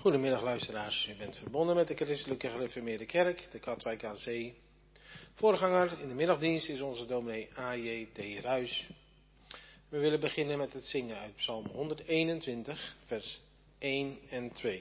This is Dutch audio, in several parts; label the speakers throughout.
Speaker 1: Goedemiddag luisteraars, u bent verbonden met de Christelijke Gereformeerde Kerk, de Katwijk aan Zee. Voorganger in de middagdienst is onze dominee A.J.D. Ruys. We willen beginnen met het zingen uit Psalm 121, vers 1 en 2.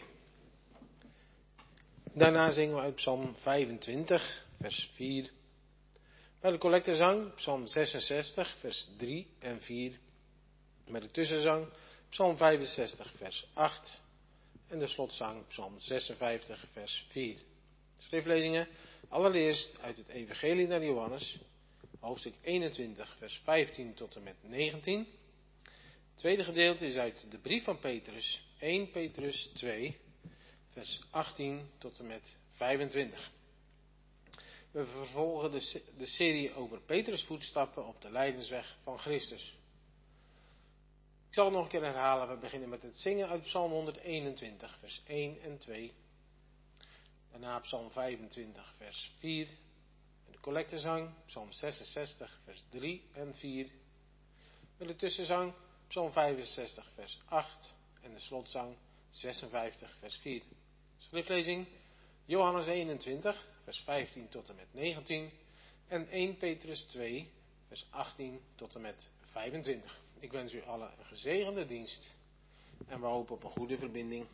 Speaker 1: Daarna zingen we uit Psalm 25, vers 4. Bij de collectezang Psalm 66, vers 3 en 4. Met de tussenzang Psalm 65, vers 8. En de slotzang Psalm 56, vers 4. Schriftlezingen allereerst uit het Evangelie naar Johannes, hoofdstuk 21, vers 15 tot en met 19. Het tweede gedeelte is uit de brief van Petrus, 1 Petrus 2, vers 18 tot en met 25. We vervolgen de serie over Petrus' voetstappen op de lijdensweg van Christus. Ik zal het nog een keer herhalen. We beginnen met het zingen uit Psalm 121, vers 1 en 2. Daarna Psalm 25, vers 4. En de collectezang, Psalm 66, vers 3 en 4. Met de tussenzang, Psalm 65, vers 8. En de slotzang, 56, vers 4. Schriftlezing, Johannes 21, vers 15 tot en met 19. En 1 Petrus 2, vers 18 tot en met 25. Ik wens u allen een gezegende dienst en we hopen op een goede verbinding.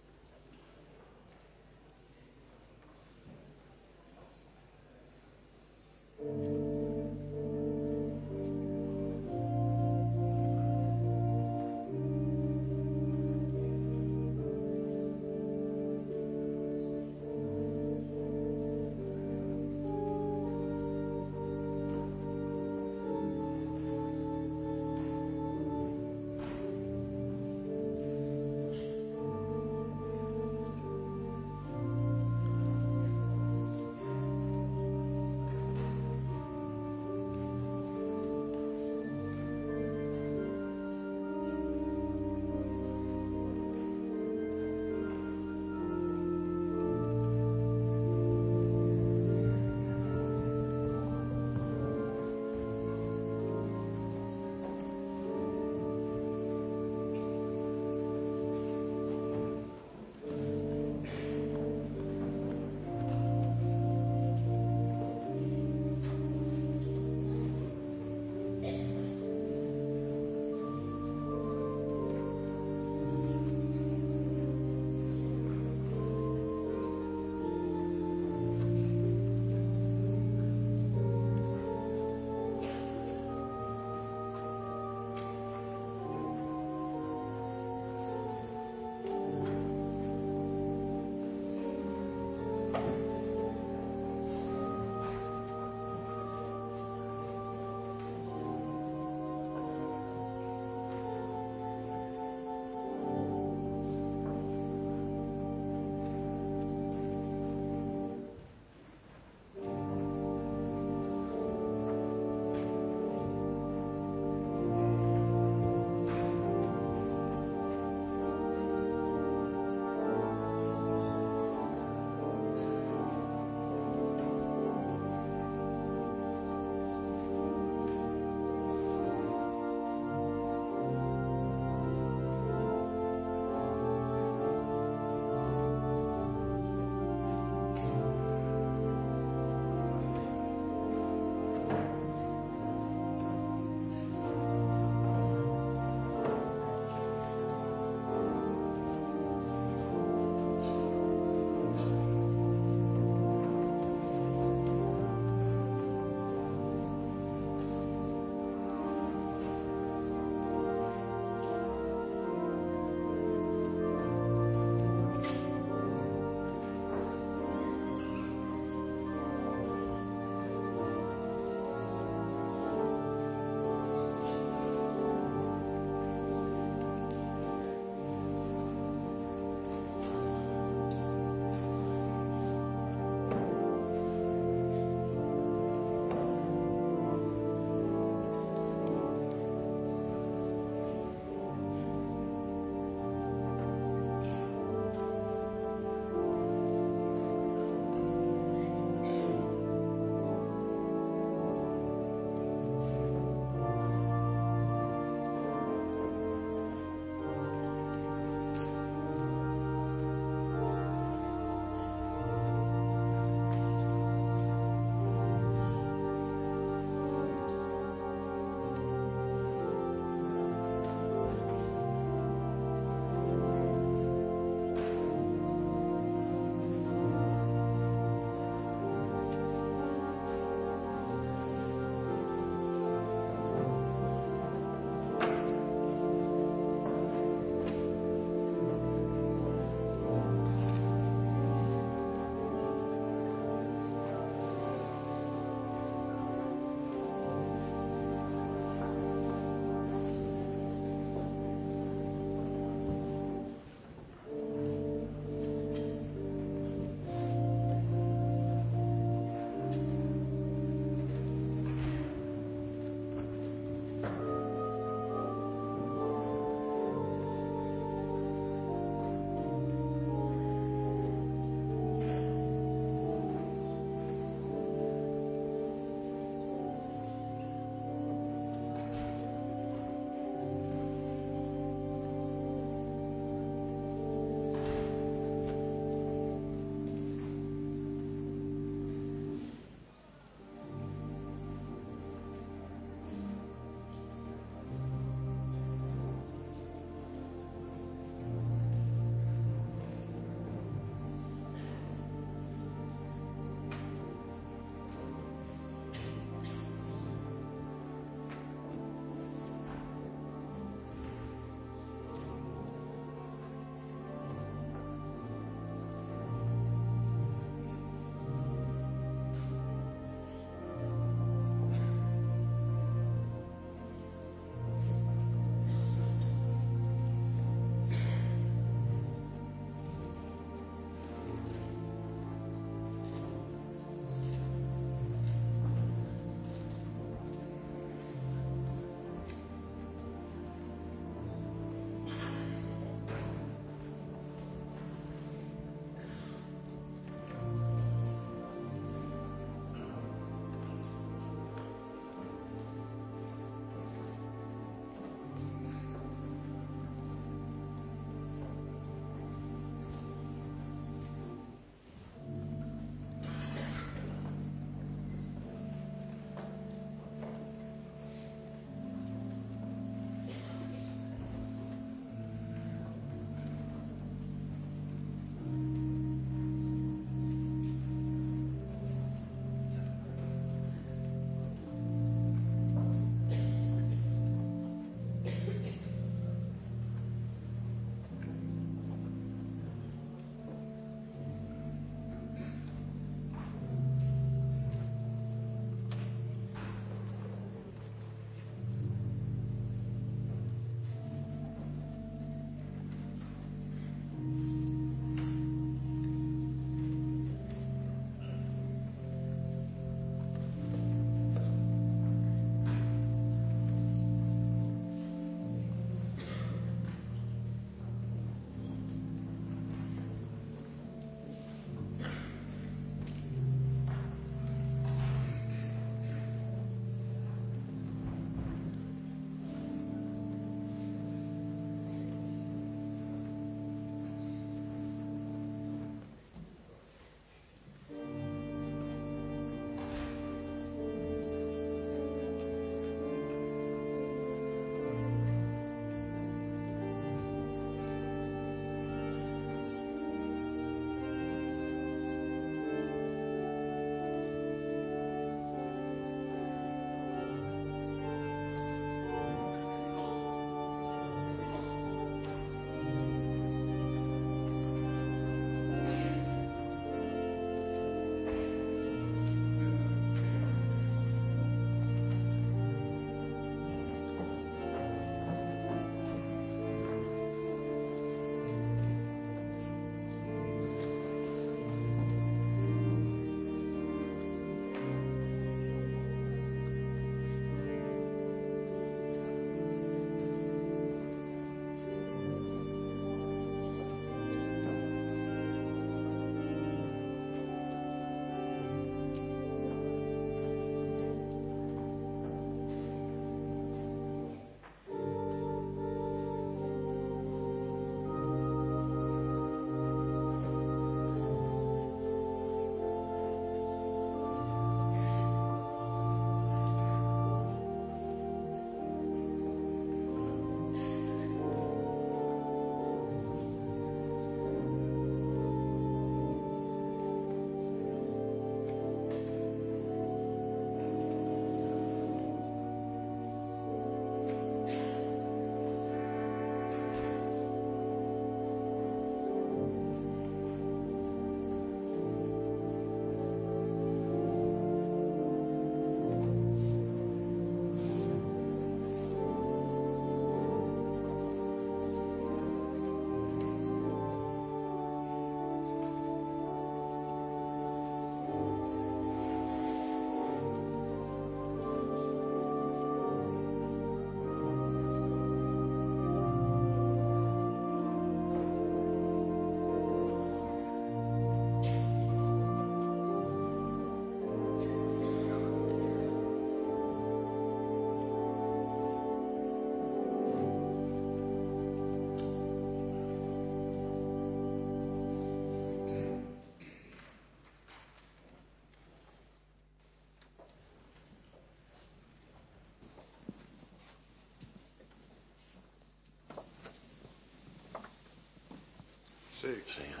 Speaker 2: Zegen.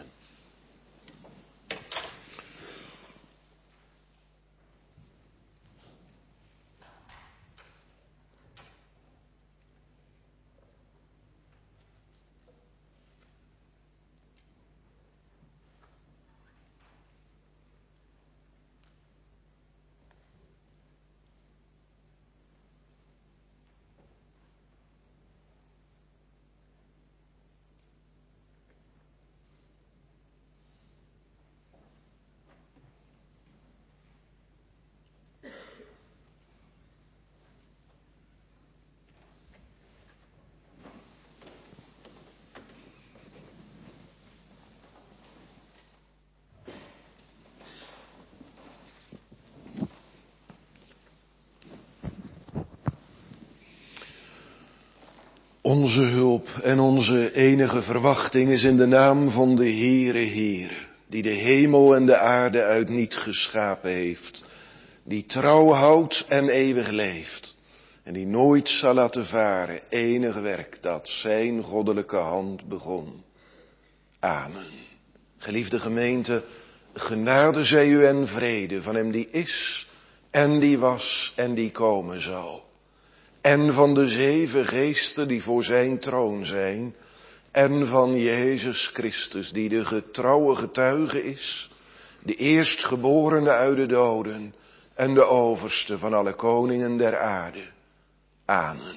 Speaker 2: Onze hulp en onze enige verwachting is in de naam van de Heere, die de hemel en de aarde uit niet geschapen heeft, die trouw houdt en eeuwig leeft, en die nooit zal laten varen enig werk dat zijn goddelijke hand begon. Amen. Geliefde gemeente, genade zij u en vrede van hem die is en die was en die komen zal. En van de 7 geesten die voor zijn troon zijn. En van Jezus Christus die de getrouwe getuige is. De eerstgeborene uit de doden. En de overste van alle koningen der aarde. Amen.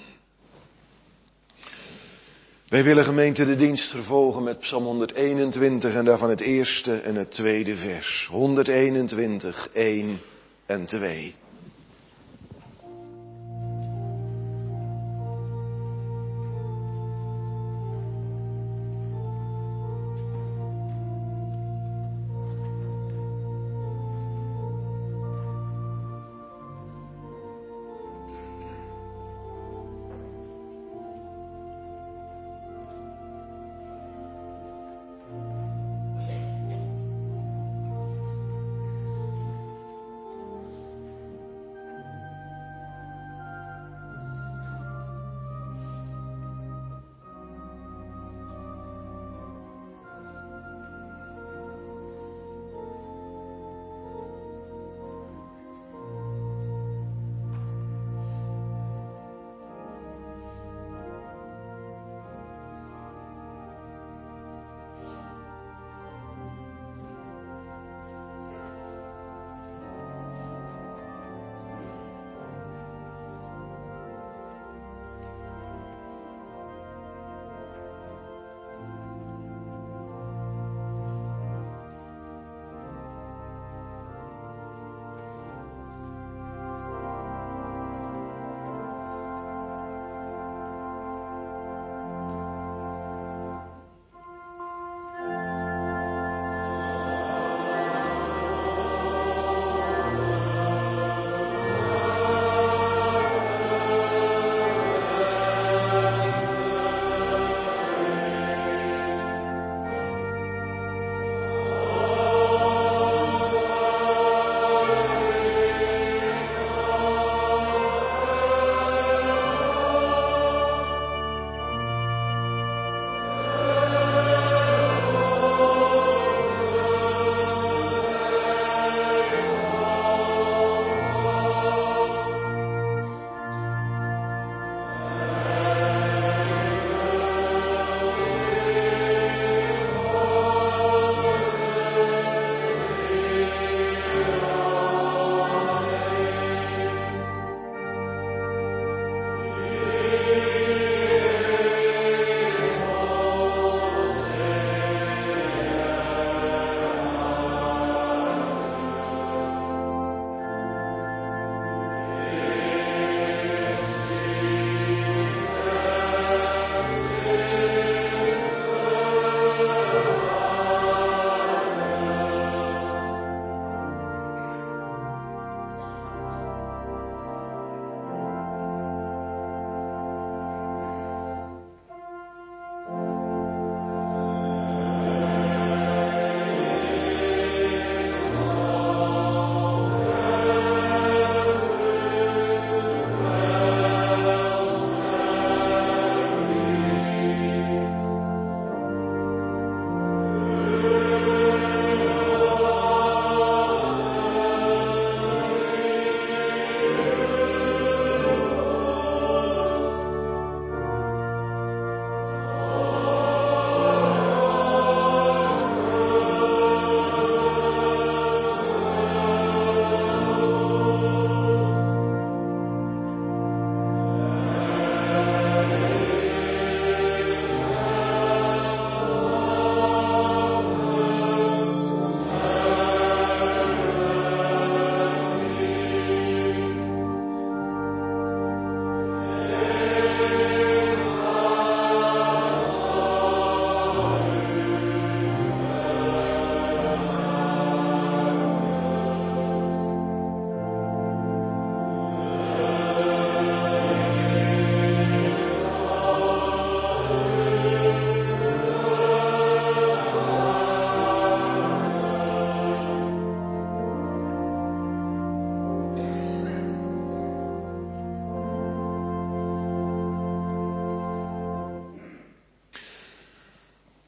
Speaker 2: Wij willen gemeente de dienst vervolgen met Psalm 121 en daarvan het eerste en het tweede vers. 121, 1 en 2.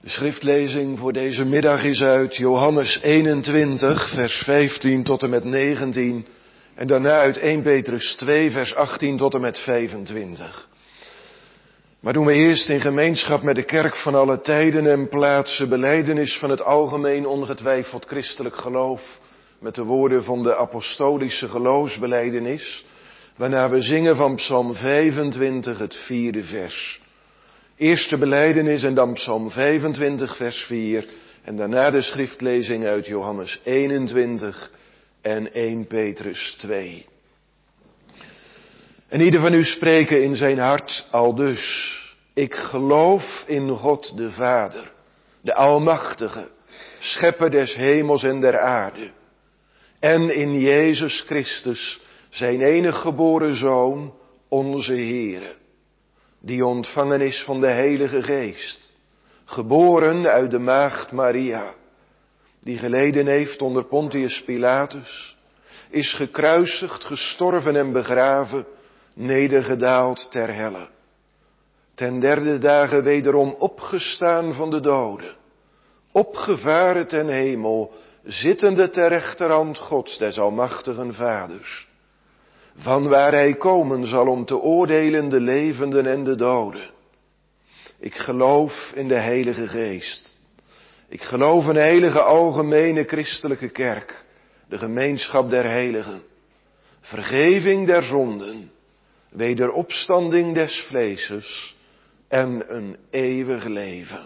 Speaker 2: De schriftlezing voor deze middag is uit Johannes 21, vers 15 tot en met 19. En daarna uit 1 Petrus 2, vers 18 tot en met 25. Maar doen we eerst in gemeenschap met de kerk van alle tijden en plaatsen belijdenis van het algemeen ongetwijfeld christelijk geloof. Met de woorden van de apostolische geloofsbelijdenis. Waarna we zingen van Psalm 25, het 4e vers. Eerste belijdenis en dan Psalm 25, vers 4. En daarna de schriftlezing uit Johannes 21 en 1 Petrus 2. En ieder van u spreken in zijn hart aldus. Ik geloof in God de Vader, de Almachtige, Schepper des hemels en der aarde. En in Jezus Christus, zijn enige geboren Zoon, onze Heere. Die ontvangen is van de Heilige Geest. Geboren uit de maagd Maria. Die geleden heeft onder Pontius Pilatus. Is gekruisigd, gestorven en begraven. Nedergedaald ter helle. Ten derde dagen wederom opgestaan van de doden. Opgevaren ten hemel. Zittende ter rechterhand Gods des almachtigen Vaders. Vanwaar hij komen zal om te oordelen de levenden en de doden. Ik geloof in de Heilige Geest. Ik geloof in de heilige algemene christelijke kerk. De gemeenschap der heiligen. Vergeving der zonden. Wederopstanding des vleeses. En een eeuwig leven.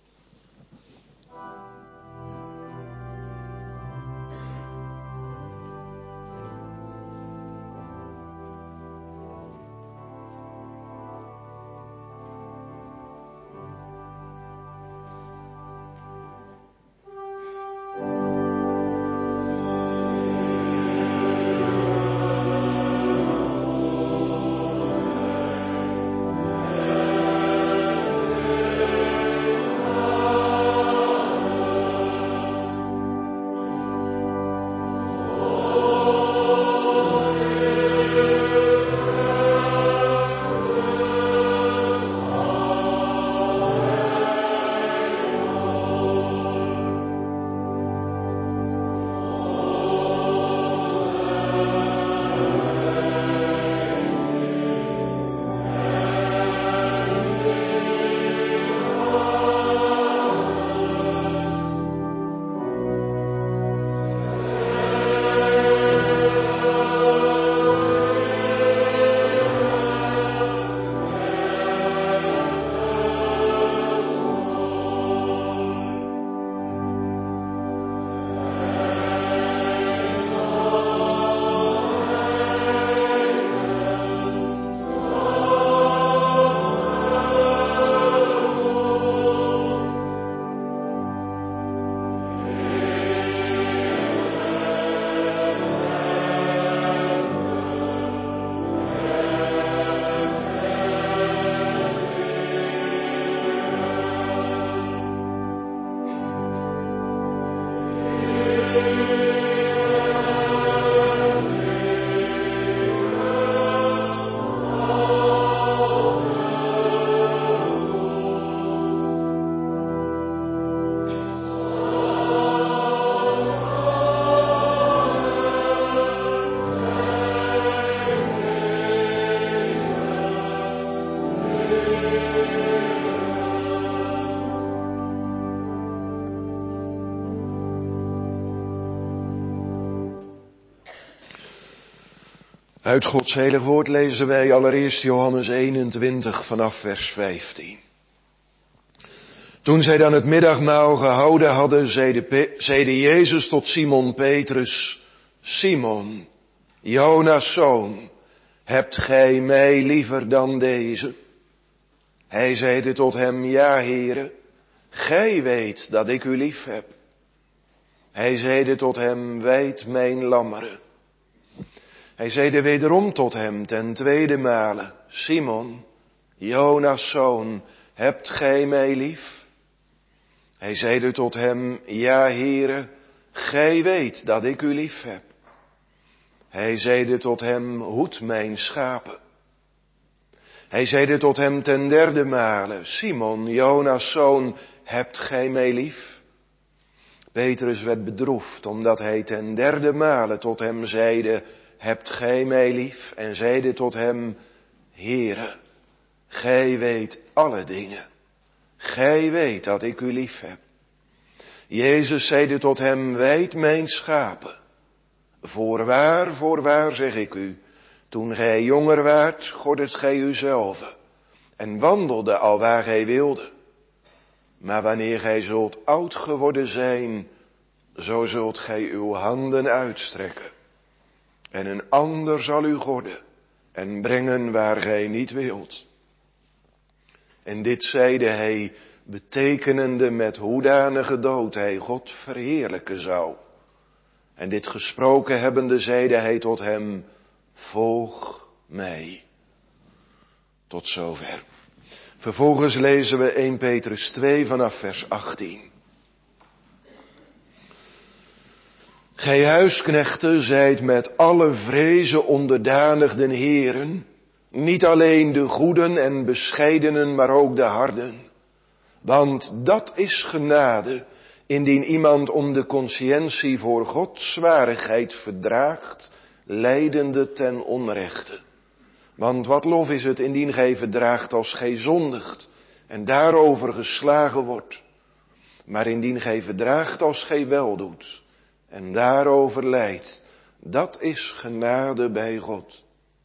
Speaker 2: Uit Gods heilig woord lezen wij allereerst Johannes 21 vanaf vers 15. Toen zij dan het middagmaal gehouden hadden, zeide Jezus tot Simon Petrus: Simon, Jonas' zoon, hebt gij mij liever dan deze? Hij zeide tot hem: Ja, Heere, gij weet dat ik u lief heb. Hij zeide tot hem: Wijd mijn lammeren. Hij zeide wederom tot hem ten tweede male: Simon, Jonas' zoon, hebt gij mij lief? Hij zeide tot hem: Ja, Heere, gij weet dat ik u lief heb. Hij zeide tot hem: Hoed mijn schapen. Hij zeide tot hem ten derde male, Simon, Jonas' zoon, hebt gij mij lief? Petrus werd bedroefd, omdat hij ten derde male tot hem zeide, hebt gij mij lief? En zeide tot hem, Heere, gij weet alle dingen. Gij weet dat ik u lief heb. Jezus zeide tot hem, weid mijn schapen. Voorwaar zeg ik u, toen gij jonger waart, gordet gij uzelve en wandelde alwaar gij wilde. Maar wanneer gij zult oud geworden zijn, zo zult gij uw handen uitstrekken. En een ander zal u gorden en brengen waar gij niet wilt. En dit zeide hij, betekenende met hoedanige dood hij God verheerlijken zou. En dit gesproken hebbende zeide hij tot hem, volg mij. Tot zover. Vervolgens lezen we 1 Petrus 2 vanaf vers 18. Gij huisknechten zijt met alle vrezen onderdanig den Heeren, niet alleen de goeden en bescheidenen, maar ook de harden. Want dat is genade, indien iemand om de consciëntie voor God zwarigheid verdraagt, lijdende ten onrechte. Want wat lof is het indien gij verdraagt als gij zondigt en daarover geslagen wordt. Maar indien gij verdraagt als gij weldoet en daarover lijdt, dat is genade bij God.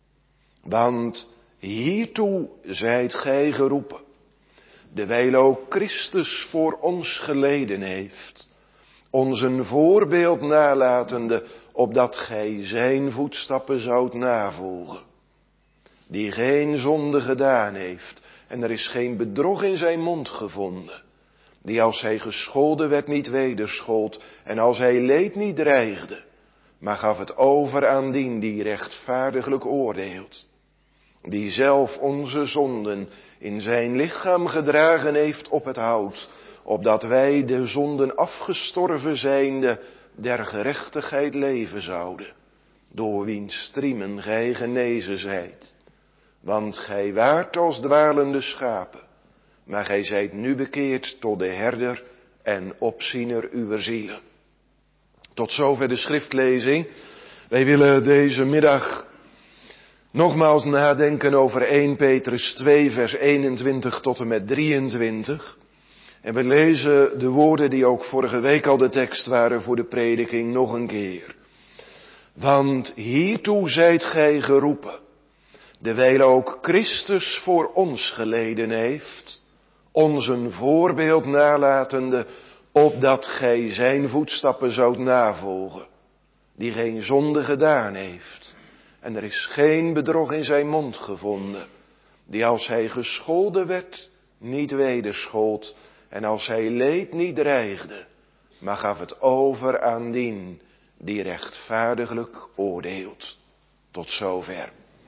Speaker 2: Want hiertoe zijt gij geroepen, dewijl ook Christus voor ons geleden heeft, ons een voorbeeld nalatende, opdat gij zijn voetstappen zoudt navolgen. Die geen zonde gedaan heeft, en er is geen bedrog in zijn mond gevonden. Die als hij gescholden werd niet wederschold, en als hij leed niet dreigde, maar gaf het over aan dien die rechtvaardiglijk oordeelt. Die zelf onze zonden in zijn lichaam gedragen heeft op het hout, opdat wij de zonden afgestorven zijnde der gerechtigheid leven zouden, door wiens striemen gij genezen zijt. Want gij waart als dwalende schapen, maar gij zijt nu bekeerd tot de herder en opziener uwer zielen. Tot zover de schriftlezing. Wij willen deze middag nogmaals nadenken over 1 Petrus 2 vers 21 tot en met 23. En we lezen de woorden die ook vorige week al de tekst waren voor de prediking nog een keer. Want hiertoe zijt gij geroepen, dewijl ook Christus voor ons geleden heeft, ons een voorbeeld nalatende, opdat gij zijn voetstappen zoudt navolgen, die geen zonde gedaan heeft. En er is geen bedrog in zijn mond gevonden, die als hij gescholden werd, niet wederschold, en als hij leed niet dreigde, maar gaf het over aan dien die rechtvaardiglijk oordeelt. Tot zover.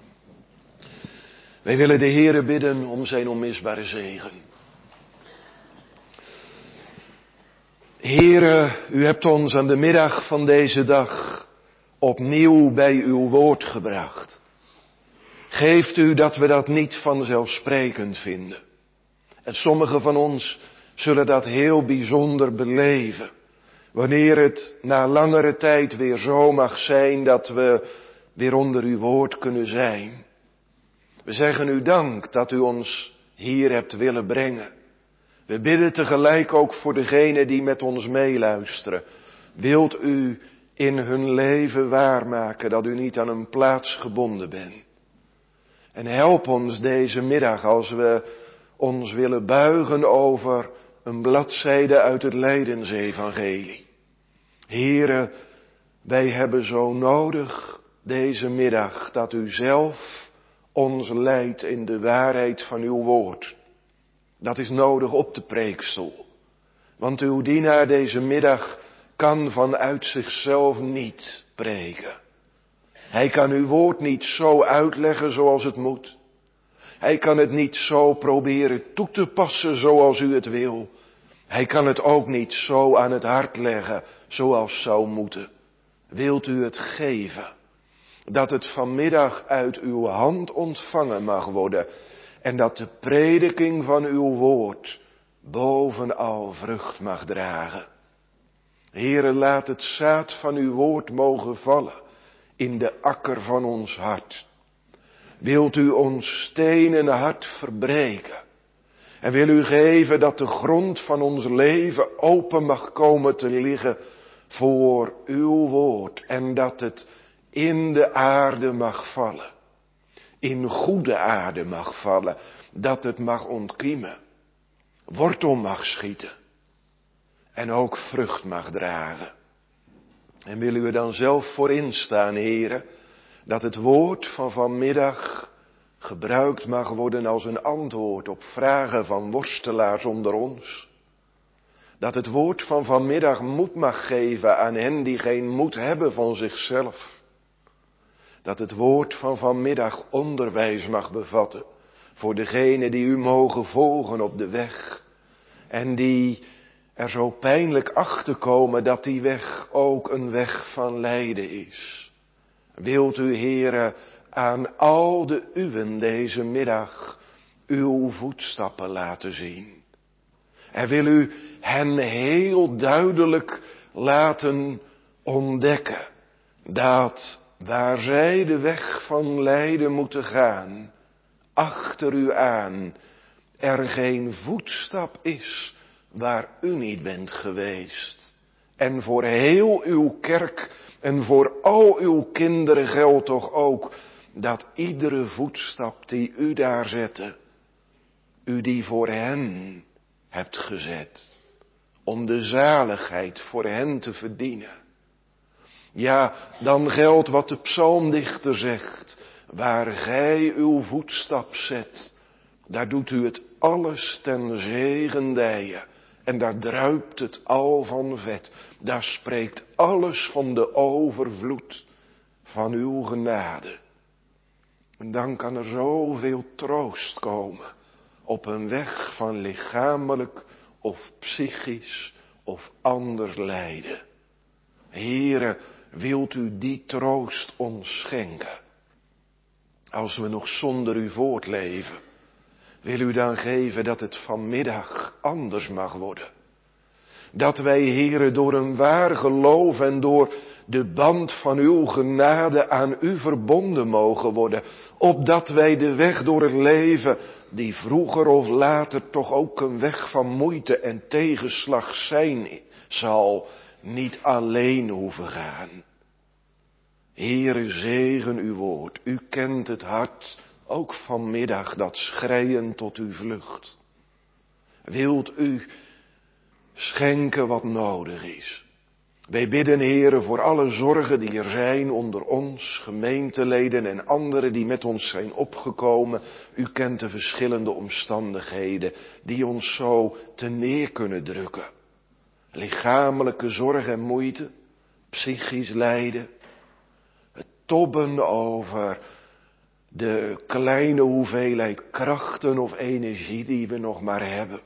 Speaker 2: Wij willen de Heere bidden om zijn onmisbare zegen. Heere, u hebt ons aan de middag van deze dag opnieuw bij uw woord gebracht. Geeft u dat we dat niet vanzelfsprekend vinden. En sommigen van ons zullen dat heel bijzonder beleven. Wanneer het na langere tijd weer zo mag zijn dat we weer onder uw woord kunnen zijn. We zeggen u dank dat u ons hier hebt willen brengen. We bidden tegelijk ook voor degenen die met ons meeluisteren. Wilt u in hun leven waarmaken dat u niet aan een plaats gebonden bent. En help ons deze middag als we ons willen buigen over een bladzijde uit het Lijdensevangelie. Heere, wij hebben zo nodig deze middag dat u zelf ons leidt in de waarheid van uw woord. Dat is nodig op de preekstoel. Want uw dienaar deze middag kan vanuit zichzelf niet preken. Hij kan uw woord niet zo uitleggen zoals het moet. Hij kan het niet zo proberen toe te passen zoals u het wil. Hij kan het ook niet zo aan het hart leggen zoals zou moeten. Wilt u het geven? Dat het vanmiddag uit uw hand ontvangen mag worden. En dat de prediking van uw woord bovenal vrucht mag dragen. Heere, laat het zaad van uw woord mogen vallen in de akker van ons hart. Wilt u ons stenen hart verbreken? En wil u geven dat de grond van ons leven open mag komen te liggen voor uw woord. En dat het in de aarde mag vallen. In goede aarde mag vallen. Dat het mag ontkiemen. Wortel mag schieten. En ook vrucht mag dragen. En wil u er dan zelf voor instaan, Heere, dat het woord van vanmiddag gebruikt mag worden als een antwoord op vragen van worstelaars onder ons. Dat het woord van vanmiddag moed mag geven aan hen die geen moed hebben van zichzelf. Dat het woord van vanmiddag onderwijs mag bevatten voor degenen die u mogen volgen op de weg. En die er zo pijnlijk achter komen dat die weg ook een weg van lijden is. Wilt u, Heere, aan al de uwen deze middag uw voetstappen laten zien. En wil u hen heel duidelijk laten ontdekken dat waar zij de weg van lijden moeten gaan, achter u aan, er geen voetstap is waar u niet bent geweest. En voor heel uw kerk en voor al uw kinderen geldt toch ook dat iedere voetstap die u daar zette, u die voor hen hebt gezet. Om de zaligheid voor hen te verdienen. Ja, dan geldt wat de psalmdichter zegt. Waar gij uw voetstap zet, daar doet u het alles ten zegendije. En daar druipt het al van vet. Daar spreekt alles van de overvloed van uw genade. En dan kan er zoveel troost komen op een weg van lichamelijk of psychisch of anders lijden. Heere, wilt u die troost ons schenken? Als we nog zonder u voortleven, wil u dan geven dat het vanmiddag anders mag worden. Dat wij, Heere, door een waar geloof en door de band van uw genade aan u verbonden mogen worden. Opdat wij de weg door het leven, die vroeger of later toch ook een weg van moeite en tegenslag zijn zal, niet alleen hoeven gaan. Heere, zegen uw woord. U kent het hart, ook vanmiddag, dat schreien tot uw vlucht. Wilt u schenken wat nodig is. Wij bidden, Heere, voor alle zorgen die er zijn onder ons, gemeenteleden en anderen die met ons zijn opgekomen. U kent de verschillende omstandigheden die ons zo te neer kunnen drukken. Lichamelijke zorg en moeite, psychisch lijden, het tobben over de kleine hoeveelheid krachten of energie die we nog maar hebben.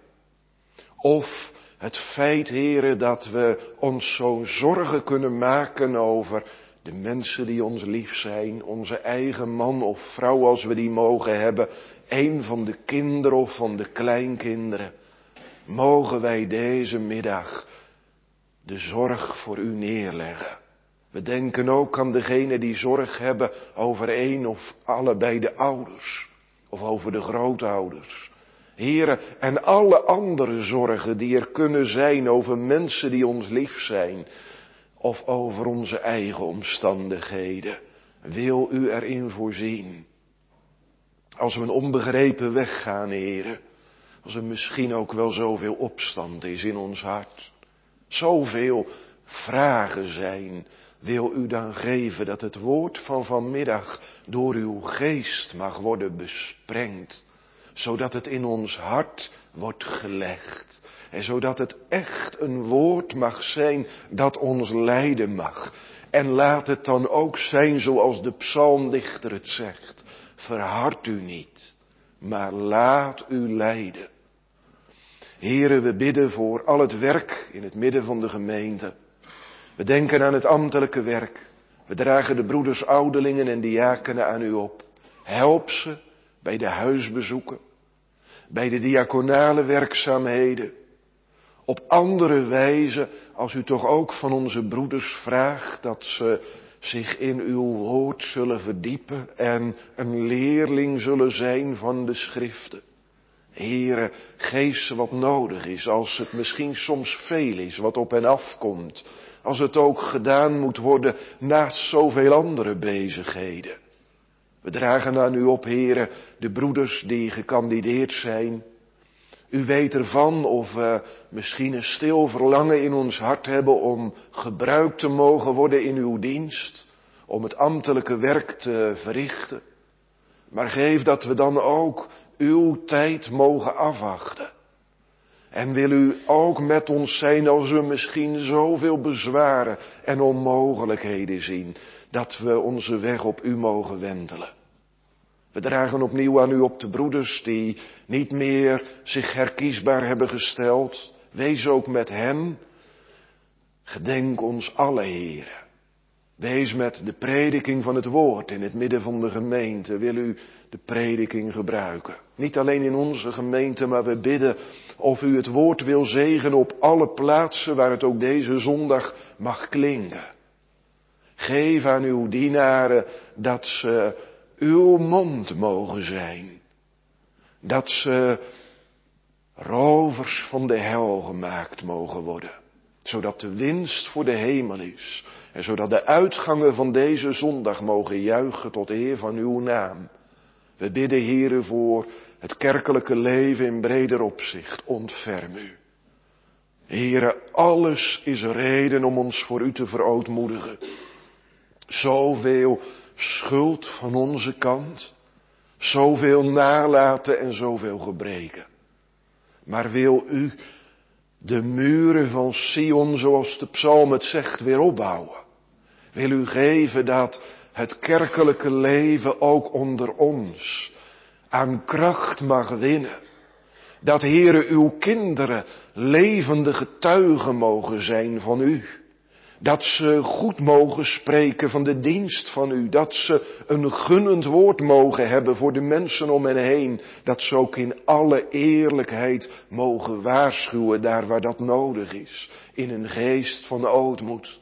Speaker 2: Of het feit, Heere, dat we ons zo zorgen kunnen maken over de mensen die ons lief zijn, onze eigen man of vrouw als we die mogen hebben, een van de kinderen of van de kleinkinderen. Mogen wij deze middag de zorg voor u neerleggen. We denken ook aan degenen die zorg hebben over een of allebei de ouders. Of over de grootouders. Heere, en alle andere zorgen die er kunnen zijn over mensen die ons lief zijn. Of over onze eigen omstandigheden. Wil u erin voorzien. Als we een onbegrepen weg gaan, Heere. Als er misschien ook wel zoveel opstand is in ons hart. Zoveel vragen zijn. Wil u dan geven dat het woord van vanmiddag door uw geest mag worden besprengd. Zodat het in ons hart wordt gelegd. En zodat het echt een woord mag zijn dat ons leiden mag. En laat het dan ook zijn zoals de psalmdichter het zegt. Verhard u niet, maar laat u leiden. Heere, we bidden voor al het werk in het midden van de gemeente. We denken aan het ambtelijke werk. We dragen de broeders, ouderlingen en diakenen aan u op. Help ze bij de huisbezoeken. bij de diaconale werkzaamheden. Op andere wijze, als u toch ook van onze broeders vraagt dat ze zich in uw woord zullen verdiepen en een leerling zullen zijn van de schriften. Heere, geef ze wat nodig is, als het misschien soms veel is wat op hen afkomt. Als het ook gedaan moet worden naast zoveel andere bezigheden. We dragen aan u op, Heere, de broeders die gekandideerd zijn. U weet ervan of we misschien een stil verlangen in ons hart hebben om gebruikt te mogen worden in uw dienst. Om het ambtelijke werk te verrichten. Maar geef dat we dan ook uw tijd mogen afwachten. En wil u ook met ons zijn als we misschien zoveel bezwaren en onmogelijkheden zien. Dat we onze weg op u mogen wendelen. We dragen opnieuw aan u op de broeders die niet meer zich herkiesbaar hebben gesteld. Wees ook met hen. Gedenk ons alle, Heere. Wees met de prediking van het woord in het midden van de gemeente. Wil u de prediking gebruiken. Niet alleen in onze gemeente, maar we bidden of u het woord wil zegenen op alle plaatsen waar het ook deze zondag mag klinken. Geef aan uw dienaren dat ze uw mond mogen zijn. Dat ze rovers van de hel gemaakt mogen worden. Zodat de winst voor de hemel is. En zodat de uitgangen van deze zondag mogen juichen tot eer van uw naam. We bidden, Heere, voor het kerkelijke leven in breder opzicht. Ontferm u. Heere, alles is reden om ons voor u te verootmoedigen. Zoveel schuld van onze kant. Zoveel nalaten en zoveel gebreken. Maar wil u de muren van Sion, zoals de psalm het zegt, weer opbouwen. Wil u geven dat het kerkelijke leven ook onder ons aan kracht mag winnen. Dat, Heere, uw kinderen levende getuigen mogen zijn van u. Dat ze goed mogen spreken van de dienst van u. Dat ze een gunnend woord mogen hebben voor de mensen om hen heen. Dat ze ook in alle eerlijkheid mogen waarschuwen daar waar dat nodig is. In een geest van ootmoed.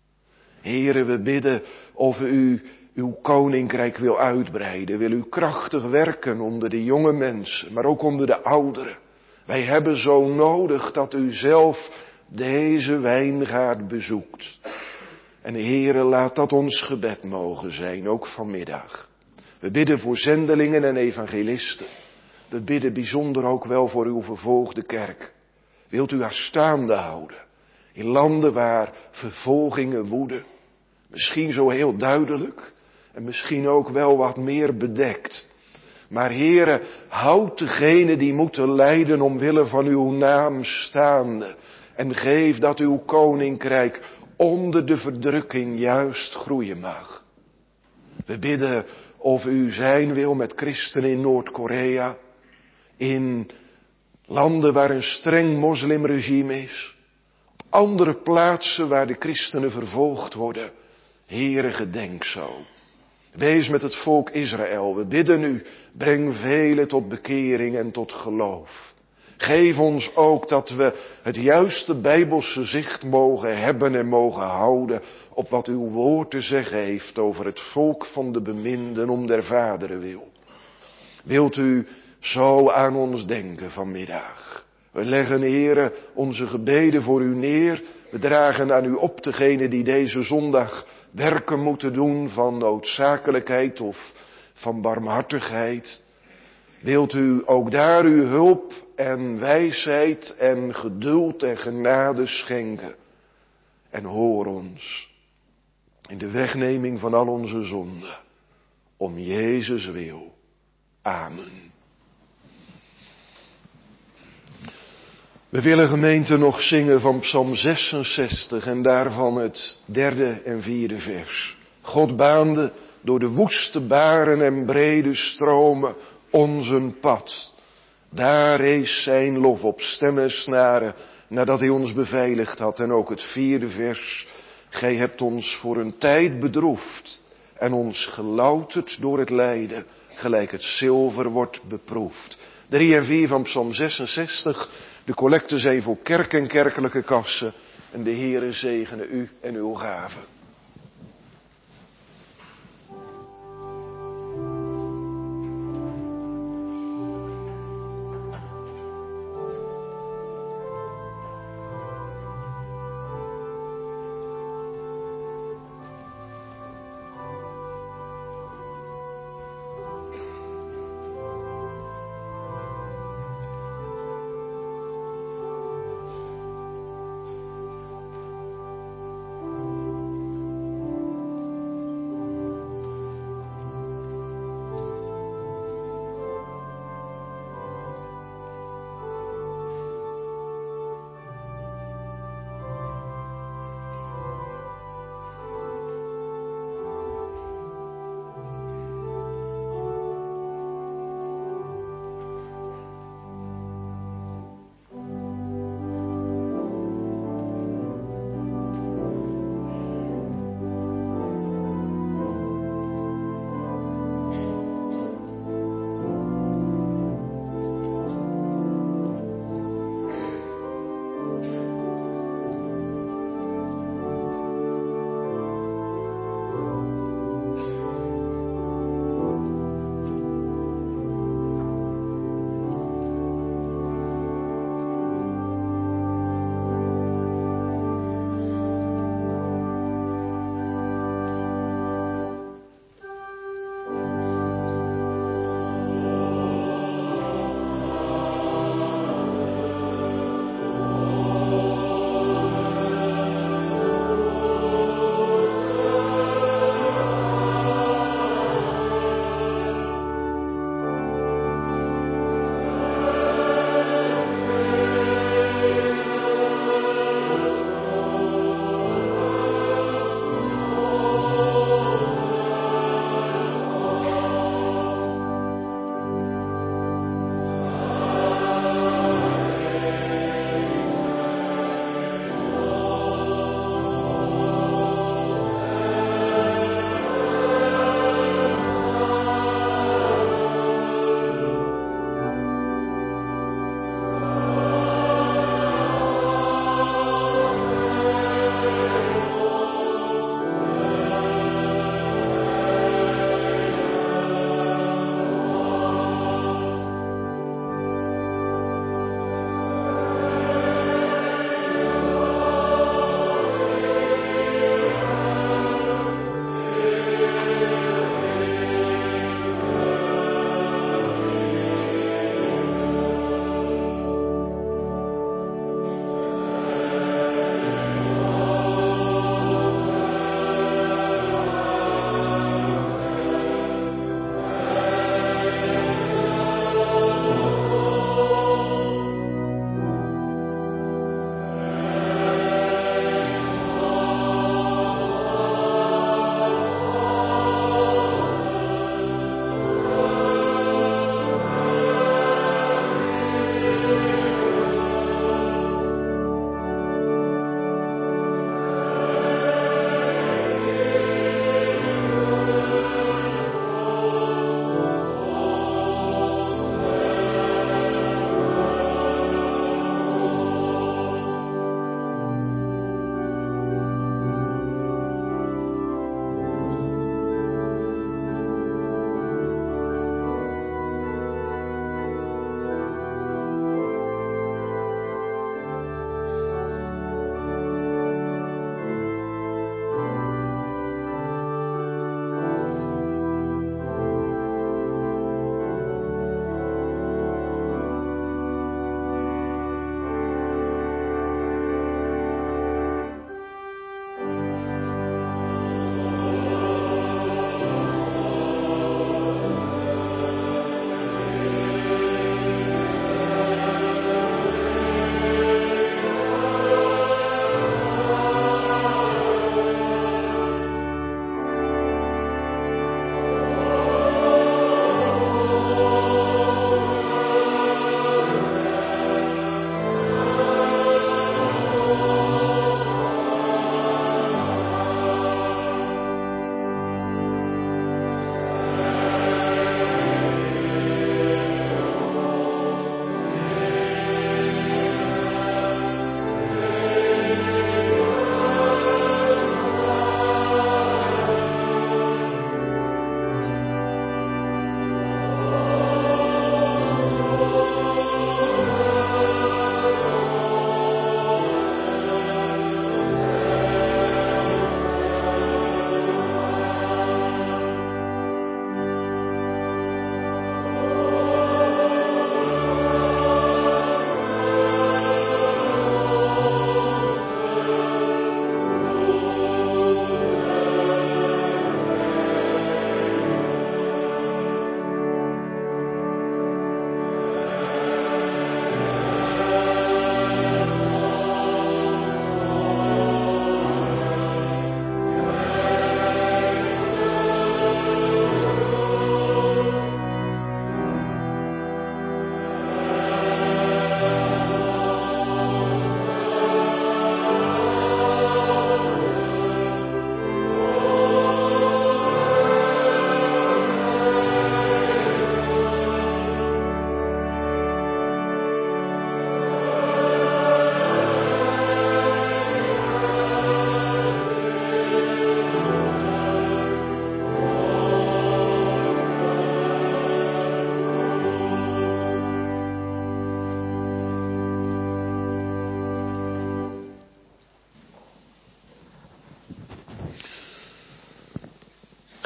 Speaker 2: Heere, we bidden of u uw koninkrijk wil uitbreiden. Wil u krachtig werken onder de jonge mensen, maar ook onder de ouderen. Wij hebben zo nodig dat u zelf deze wijngaard bezoekt. En Heere, laat dat ons gebed mogen zijn, ook vanmiddag. We bidden voor zendelingen en evangelisten. We bidden bijzonder ook wel voor uw vervolgde kerk. Wilt u haar staande houden in landen waar vervolgingen woeden. Misschien zo heel duidelijk en misschien ook wel wat meer bedekt. Maar Heere, houd degene die moeten lijden omwille van uw naam staande. En geef dat uw koninkrijk onder de verdrukking juist groeien mag. We bidden of u zijn wil met christenen in Noord-Korea. In landen waar een streng moslimregime is. Op andere plaatsen waar de christenen vervolgd worden. Heere, gedenk zo. Wees met het volk Israël. We bidden u, breng velen tot bekering en tot geloof. Geef ons ook dat we het juiste Bijbelse zicht mogen hebben en mogen houden op wat uw woord te zeggen heeft over het volk van de beminden om der vaderen wil. Wilt u zo aan ons denken vanmiddag? We leggen, Heere, onze gebeden voor u neer. We dragen aan u op degene die deze zondag werken moeten doen van noodzakelijkheid of van barmhartigheid. Wilt u ook daar uw hulp en wijsheid en geduld en genade schenken. En hoor ons in de wegneming van al onze zonden. Om Jezus wil. Amen. We willen, gemeente, nog zingen van Psalm 66 en daarvan het 3e en 4e vers. God baande door de woeste baren en brede stromen ons een pad. Daar rees zijn lof op stem en snaren, nadat hij ons beveiligd had. En ook het 4e vers. Gij hebt ons voor een tijd bedroefd en ons gelouterd door het lijden, gelijk het zilver wordt beproefd. 3 en 4 van Psalm 66. De collecten zijn voor kerk en kerkelijke kassen. En de Heere zegene u en uw gaven.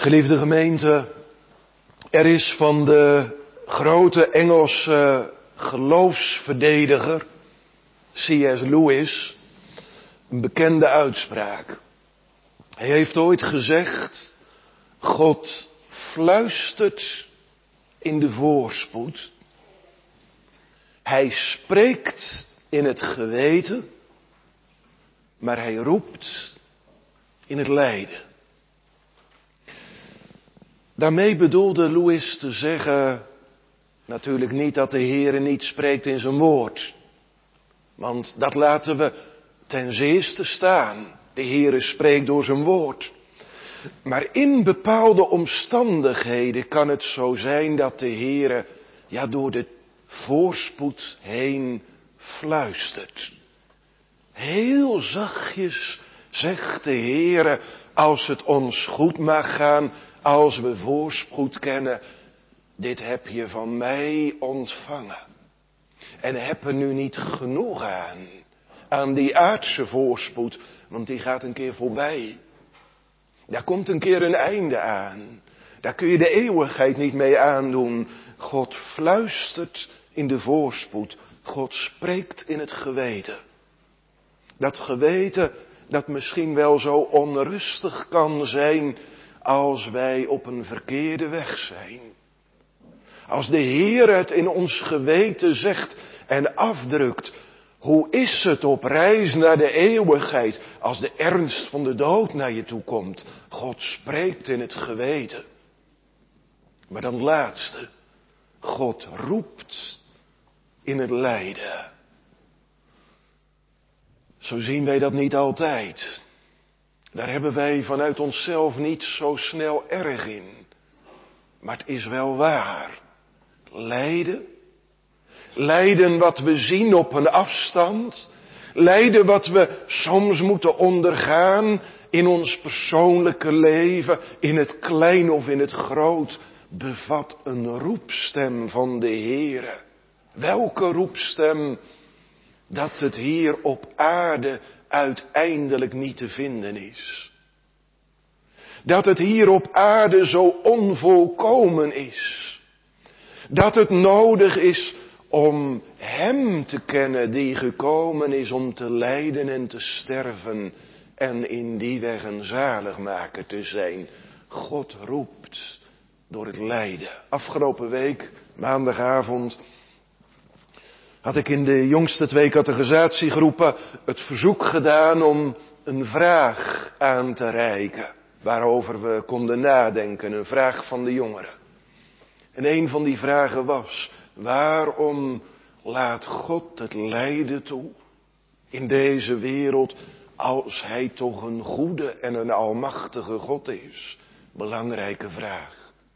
Speaker 2: Geliefde gemeente, er is van de grote Engelse geloofsverdediger C.S. Lewis een bekende uitspraak. Hij heeft ooit gezegd: God fluistert in de voorspoed. Hij spreekt in het geweten, maar hij roept in het lijden. Daarmee bedoelde Lewis te zeggen, natuurlijk niet dat de Heere niet spreekt in zijn woord. Want dat laten we ten zeerste staan. De Heere spreekt door zijn woord. Maar in bepaalde omstandigheden kan het zo zijn dat de Heere door de voorspoed heen fluistert. Heel zachtjes zegt de Heere, als het ons goed mag gaan, als we voorspoed kennen, dit heb je van mij ontvangen. En heb er nu niet genoeg aan die aardse voorspoed, want die gaat een keer voorbij. Daar komt een keer een einde aan. Daar kun je de eeuwigheid niet mee aandoen. God fluistert in de voorspoed. God spreekt in het geweten. Dat geweten dat misschien wel zo onrustig kan zijn als wij op een verkeerde weg zijn. Als de Heer het in ons geweten zegt en afdrukt. Hoe is het op reis naar de eeuwigheid als de ernst van de dood naar je toe komt? God spreekt in het geweten. Maar dan laatste. God roept in het lijden. Zo zien wij dat niet altijd. Daar hebben wij vanuit onszelf niet zo snel erg in. Maar het is wel waar. Lijden. Lijden wat we zien op een afstand. Lijden wat we soms moeten ondergaan in ons persoonlijke leven, in het klein of in het groot, bevat een roepstem van de Heere. Welke roepstem? Dat het hier op aarde uiteindelijk niet te vinden is. Dat het hier op aarde zo onvolkomen is. Dat het nodig is om Hem te kennen die gekomen is om te lijden en te sterven en in die weg een zaligmaker te zijn. God roept door het lijden. Afgelopen week, maandagavond, had ik in de jongste 2 categorisatiegroepen het verzoek gedaan om een vraag aan te reiken. Waarover we konden nadenken, een vraag van de jongeren. En een van die vragen was: waarom laat God het lijden toe in deze wereld als Hij toch een goede en een almachtige God is? Belangrijke vraag.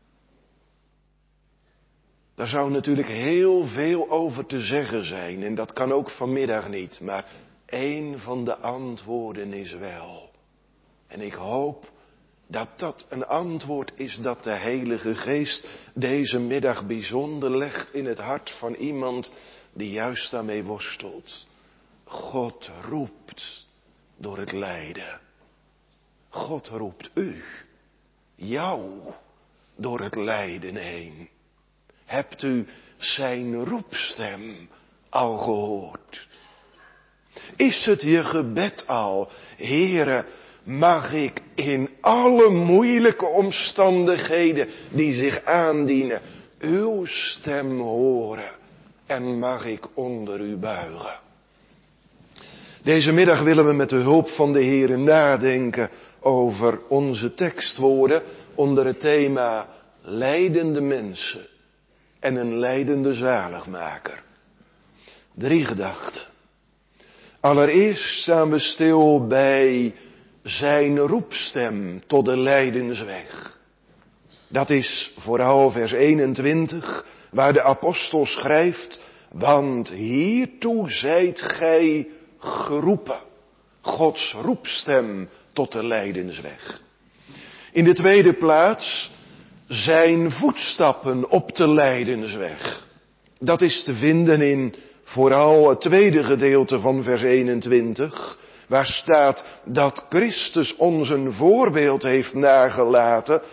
Speaker 2: Daar zou natuurlijk heel veel over te zeggen zijn en dat kan ook vanmiddag niet. Maar één van de antwoorden is wel. En ik hoop dat dat een antwoord is dat de Heilige Geest deze middag bijzonder legt in het hart van iemand die juist daarmee worstelt. God roept door het lijden. God roept u, jou, door het lijden heen. Hebt u zijn roepstem al gehoord? Is het je gebed al, Heere, mag ik in alle moeilijke omstandigheden die zich aandienen, uw stem horen en mag ik onder u buigen? Deze middag willen we met de hulp van de Heere nadenken over onze tekstwoorden onder het thema lijdende mensen en een lijdende zaligmaker. 3 gedachten. Allereerst staan we stil bij zijn roepstem tot de lijdensweg. Dat is vooral vers 21, waar de apostel schrijft: want hiertoe zijt gij geroepen. Gods roepstem tot de lijdensweg. In de tweede plaats zijn voetstappen op de lijdensweg. Dat is te vinden in vooral het tweede gedeelte van vers 21, waar staat dat Christus ons een voorbeeld heeft nagelaten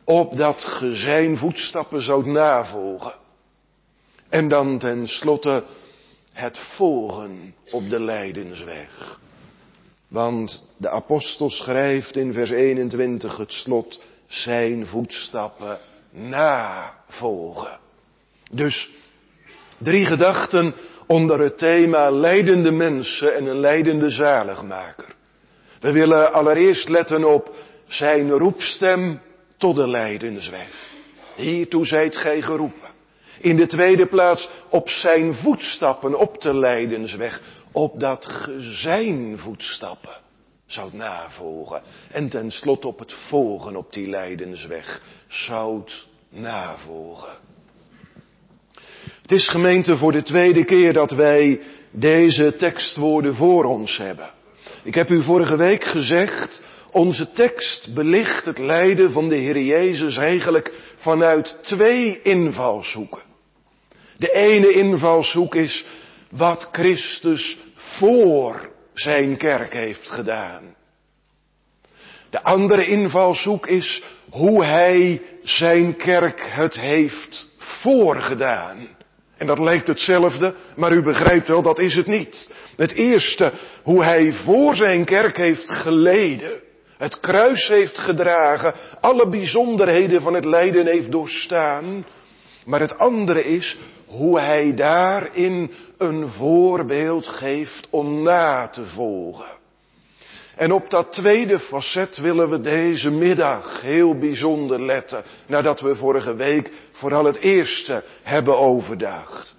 Speaker 2: opdat ge zijn voetstappen zoudt navolgen. En dan tenslotte het volgen op de lijdensweg. Want de apostel schrijft in vers 21 het slot, zijn voetstappen navolgen. Dus 3 gedachten onder het thema lijdende mensen en een lijdende zaligmaker. We willen allereerst letten op zijn roepstem tot de lijdensweg. Hiertoe zijt gij geroepen. In de tweede plaats op zijn voetstappen op de lijdensweg. Opdat ge zijn voetstappen zoudt navolgen. En tenslotte op het volgen op die lijdensweg zoudt navolgen. Het is, gemeente, voor de tweede keer dat wij deze tekstwoorden voor ons hebben. Ik heb u vorige week gezegd, onze tekst belicht het lijden van de Heer Jezus eigenlijk vanuit 2 invalshoeken. De ene invalshoek is wat Christus voor zijn kerk heeft gedaan. De andere invalshoek is hoe hij zijn kerk het heeft voorgedaan. En dat lijkt hetzelfde, maar u begrijpt wel, dat is het niet. Het eerste, hoe hij voor zijn kerk heeft geleden, het kruis heeft gedragen, alle bijzonderheden van het lijden heeft doorstaan. Maar het andere is, hoe hij daarin een voorbeeld geeft om na te volgen. En op dat tweede facet willen we deze middag heel bijzonder letten, nadat we vorige week vooral het eerste hebben overdacht.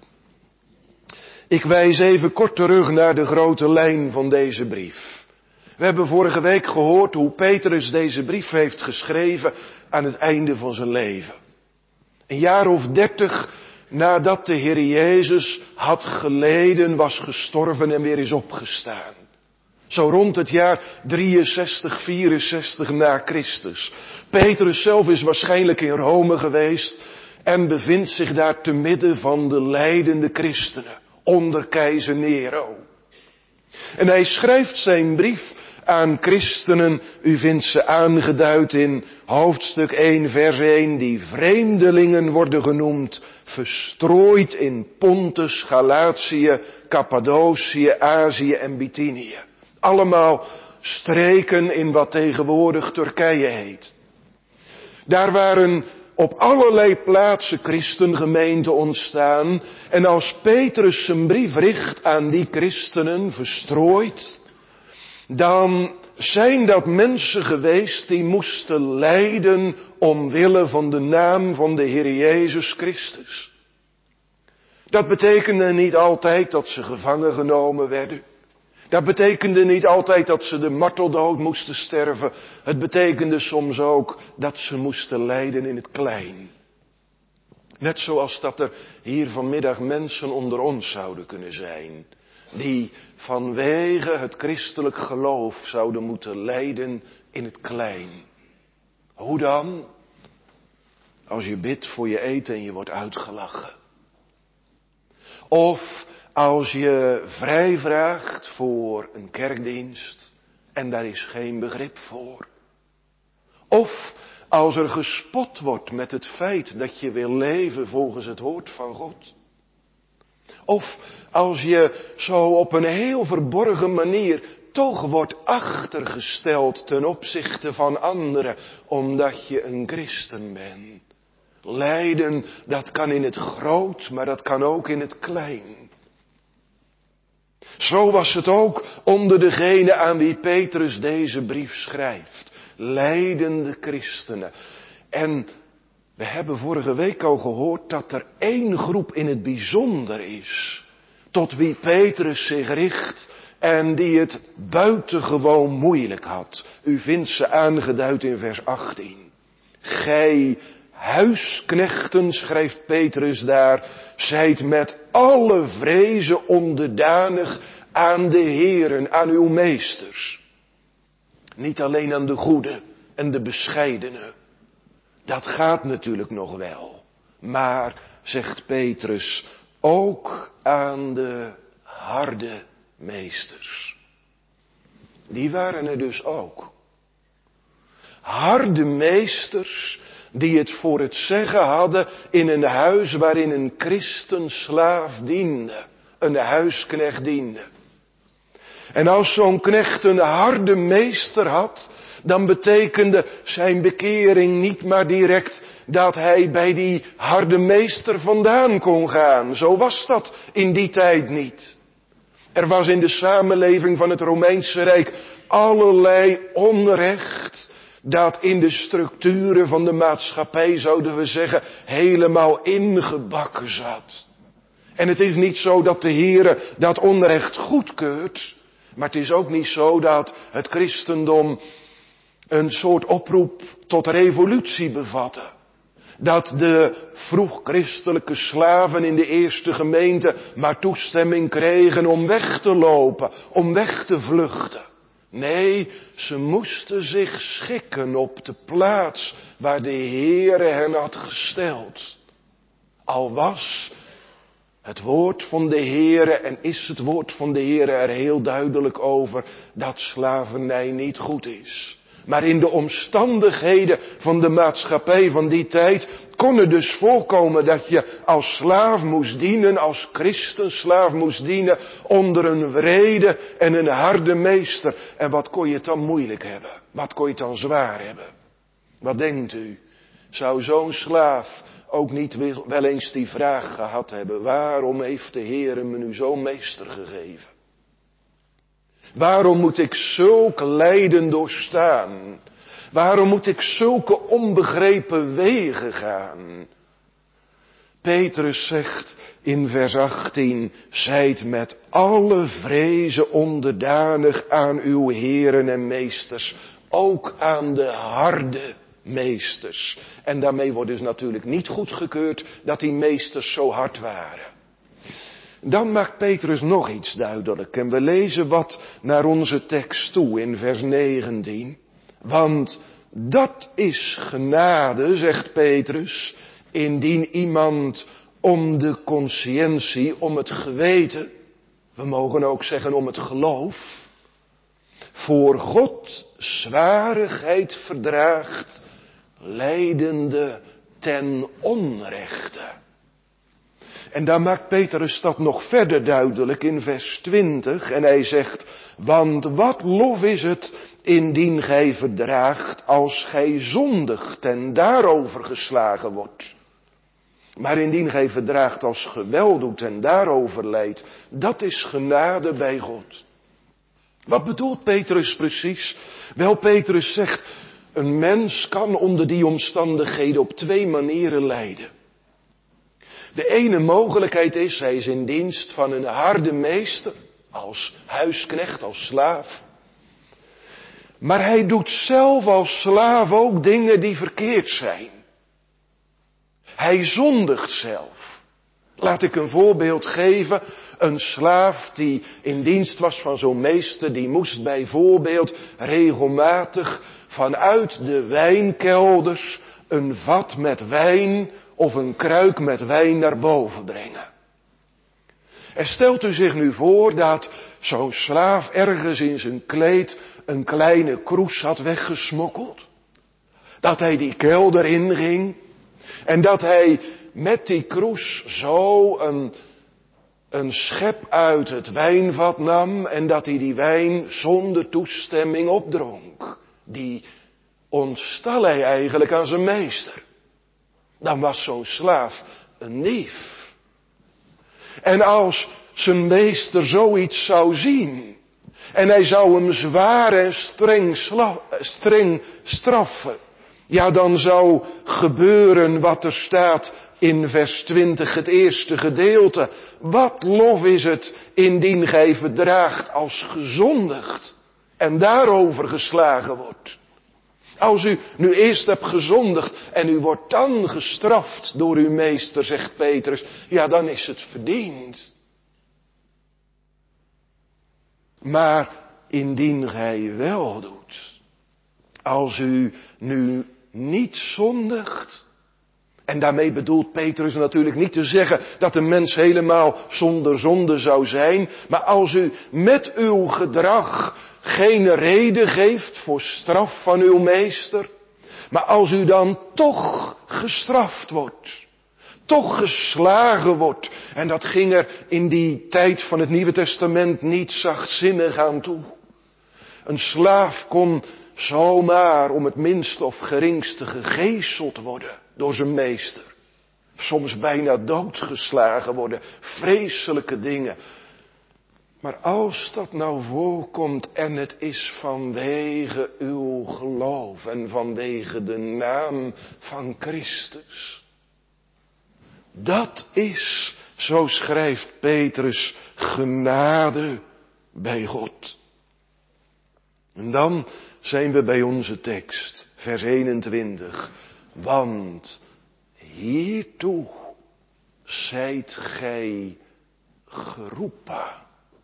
Speaker 2: Ik wijs even kort terug naar de grote lijn van deze brief. We hebben vorige week gehoord hoe Petrus deze brief heeft geschreven aan het einde van zijn leven. Een jaar of 30 nadat de Heer Jezus had geleden, was gestorven en weer is opgestaan. Zo rond het jaar 63, 64 na Christus. Petrus zelf is waarschijnlijk in Rome geweest en bevindt zich daar te midden van de lijdende christenen onder keizer Nero. En hij schrijft zijn brief aan christenen, u vindt ze aangeduid in hoofdstuk 1 vers 1, die vreemdelingen worden genoemd, verstrooid in Pontus, Galatië, Cappadocië, Azië en Bithynië. Allemaal streken in wat tegenwoordig Turkije heet. Daar waren op allerlei plaatsen christengemeenten ontstaan. En als Petrus zijn brief richt aan die christenen verstrooid, dan zijn dat mensen geweest die moesten lijden omwille van de naam van de Heer Jezus Christus. Dat betekende niet altijd dat ze gevangen genomen werden. Dat betekende niet altijd dat ze de marteldood moesten sterven. Het betekende soms ook dat ze moesten lijden in het klein. Net zoals dat er hier vanmiddag mensen onder ons zouden kunnen zijn, die vanwege het christelijk geloof zouden moeten lijden in het klein. Hoe dan? Als je bidt voor je eten en je wordt uitgelachen. Of als je vrij vraagt voor een kerkdienst en daar is geen begrip voor. Of als er gespot wordt met het feit dat je wil leven volgens het woord van God. Of als je zo op een heel verborgen manier toch wordt achtergesteld ten opzichte van anderen, omdat je een christen bent. Lijden, dat kan in het groot, maar dat kan ook in het klein. Zo was het ook onder degene aan wie Petrus deze brief schrijft. Lijdende christenen. En we hebben vorige week al gehoord dat er 1 groep in het bijzonder is, tot wie Petrus zich richt en die het buitengewoon moeilijk had. U vindt ze aangeduid in vers 18. Gij huisknechten, schrijft Petrus daar, zijt met alle vrezen onderdanig aan de heren, aan uw meesters. Niet alleen aan de goede en de bescheidene. Dat gaat natuurlijk nog wel. Maar, zegt Petrus, ook aan de harde meesters. Die waren er dus ook. Harde meesters die het voor het zeggen hadden in een huis waarin een christenslaaf diende. Een huisknecht diende. En als zo'n knecht een harde meester had, dan betekende zijn bekering niet maar direct dat hij bij die harde meester vandaan kon gaan. Zo was dat in die tijd niet. Er was in de samenleving van het Romeinse Rijk allerlei onrecht dat in de structuren van de maatschappij, zouden we zeggen, helemaal ingebakken zat. En het is niet zo dat de Heere dat onrecht goedkeurt, maar het is ook niet zo dat het christendom een soort oproep tot revolutie bevatte. Dat de vroeg-christelijke slaven in de eerste gemeente maar toestemming kregen om weg te lopen, om weg te vluchten. Nee, ze moesten zich schikken op de plaats waar de Heere hen had gesteld. Al was het woord van de Heere en is het woord van de Heere er heel duidelijk over dat slavernij niet goed is. Maar in de omstandigheden van de maatschappij van die tijd kon het dus voorkomen dat je als slaaf moest dienen, als christenslaaf moest dienen onder een wrede en een harde meester. En wat kon je het dan moeilijk hebben? Wat kon je het dan zwaar hebben? Wat denkt u? Zou zo'n slaaf ook niet wel eens die vraag gehad hebben: waarom heeft de Heere me nu zo'n meester gegeven? Waarom moet ik zulk lijden doorstaan? Waarom moet ik zulke onbegrepen wegen gaan? Petrus zegt in vers 18, zijt met alle vrezen onderdanig aan uw heren en meesters, ook aan de harde meesters. En daarmee wordt dus natuurlijk niet goedgekeurd dat die meesters zo hard waren. Dan maakt Petrus nog iets duidelijk en we lezen wat naar onze tekst toe in vers 19. Want dat is genade, zegt Petrus, indien iemand om de consciëntie, om het geweten, we mogen ook zeggen om het geloof, voor God zwarigheid verdraagt, lijdende ten onrechte. En daar maakt Petrus dat nog verder duidelijk in vers 20. En hij zegt, want wat lof is het indien gij verdraagt als gij zondigt en daarover geslagen wordt. Maar indien gij verdraagt als ge wel doet en daarover lijdt, dat is genade bij God. Wat bedoelt Petrus precies? Wel, Petrus zegt, een mens kan onder die omstandigheden op twee manieren lijden. De ene mogelijkheid is, hij is in dienst van een harde meester, als huisknecht, als slaaf. Maar hij doet zelf als slaaf ook dingen die verkeerd zijn. Hij zondigt zelf. Laat ik een voorbeeld geven. Een slaaf die in dienst was van zo'n meester, die moest bijvoorbeeld regelmatig vanuit de wijnkelders een vat met wijn of een kruik met wijn naar boven brengen. En stelt u zich nu voor dat zo'n slaaf ergens in zijn kleed een kleine kroes had weggesmokkeld. Dat hij die kelder inging. En dat hij met die kroes zo een schep uit het wijnvat nam. En dat hij die wijn zonder toestemming opdronk. Die ontstal hij eigenlijk aan zijn meester. Dan was zo'n slaaf een dief. En als zijn meester zoiets zou zien, en hij zou hem zwaar en streng straffen, ja, dan zou gebeuren wat er staat in vers 20, het eerste gedeelte. Wat lof is het indien gij verdraagt als gezondigd en daarover geslagen wordt. Als u nu eerst hebt gezondigd en u wordt dan gestraft door uw meester, zegt Petrus, ja, dan is het verdiend. Maar indien gij wel doet, als u nu niet zondigt, en daarmee bedoelt Petrus natuurlijk niet te zeggen dat een mens helemaal zonder zonde zou zijn, maar als u met uw gedrag geen reden geeft voor straf van uw meester, Maar als u dan toch gestraft wordt, toch geslagen wordt, en dat ging er in die tijd van het Nieuwe Testament niet zachtzinnig aan toe. Een slaaf kon zomaar om het minste of geringste gegezeld worden door zijn meester. Soms bijna doodgeslagen worden, vreselijke dingen. Maar als dat nou voorkomt en het is vanwege uw geloof en vanwege de naam van Christus. Dat is, zo schrijft Petrus, genade bij God. En dan zijn we bij onze tekst, vers 21. Want hiertoe zijt gij geroepen.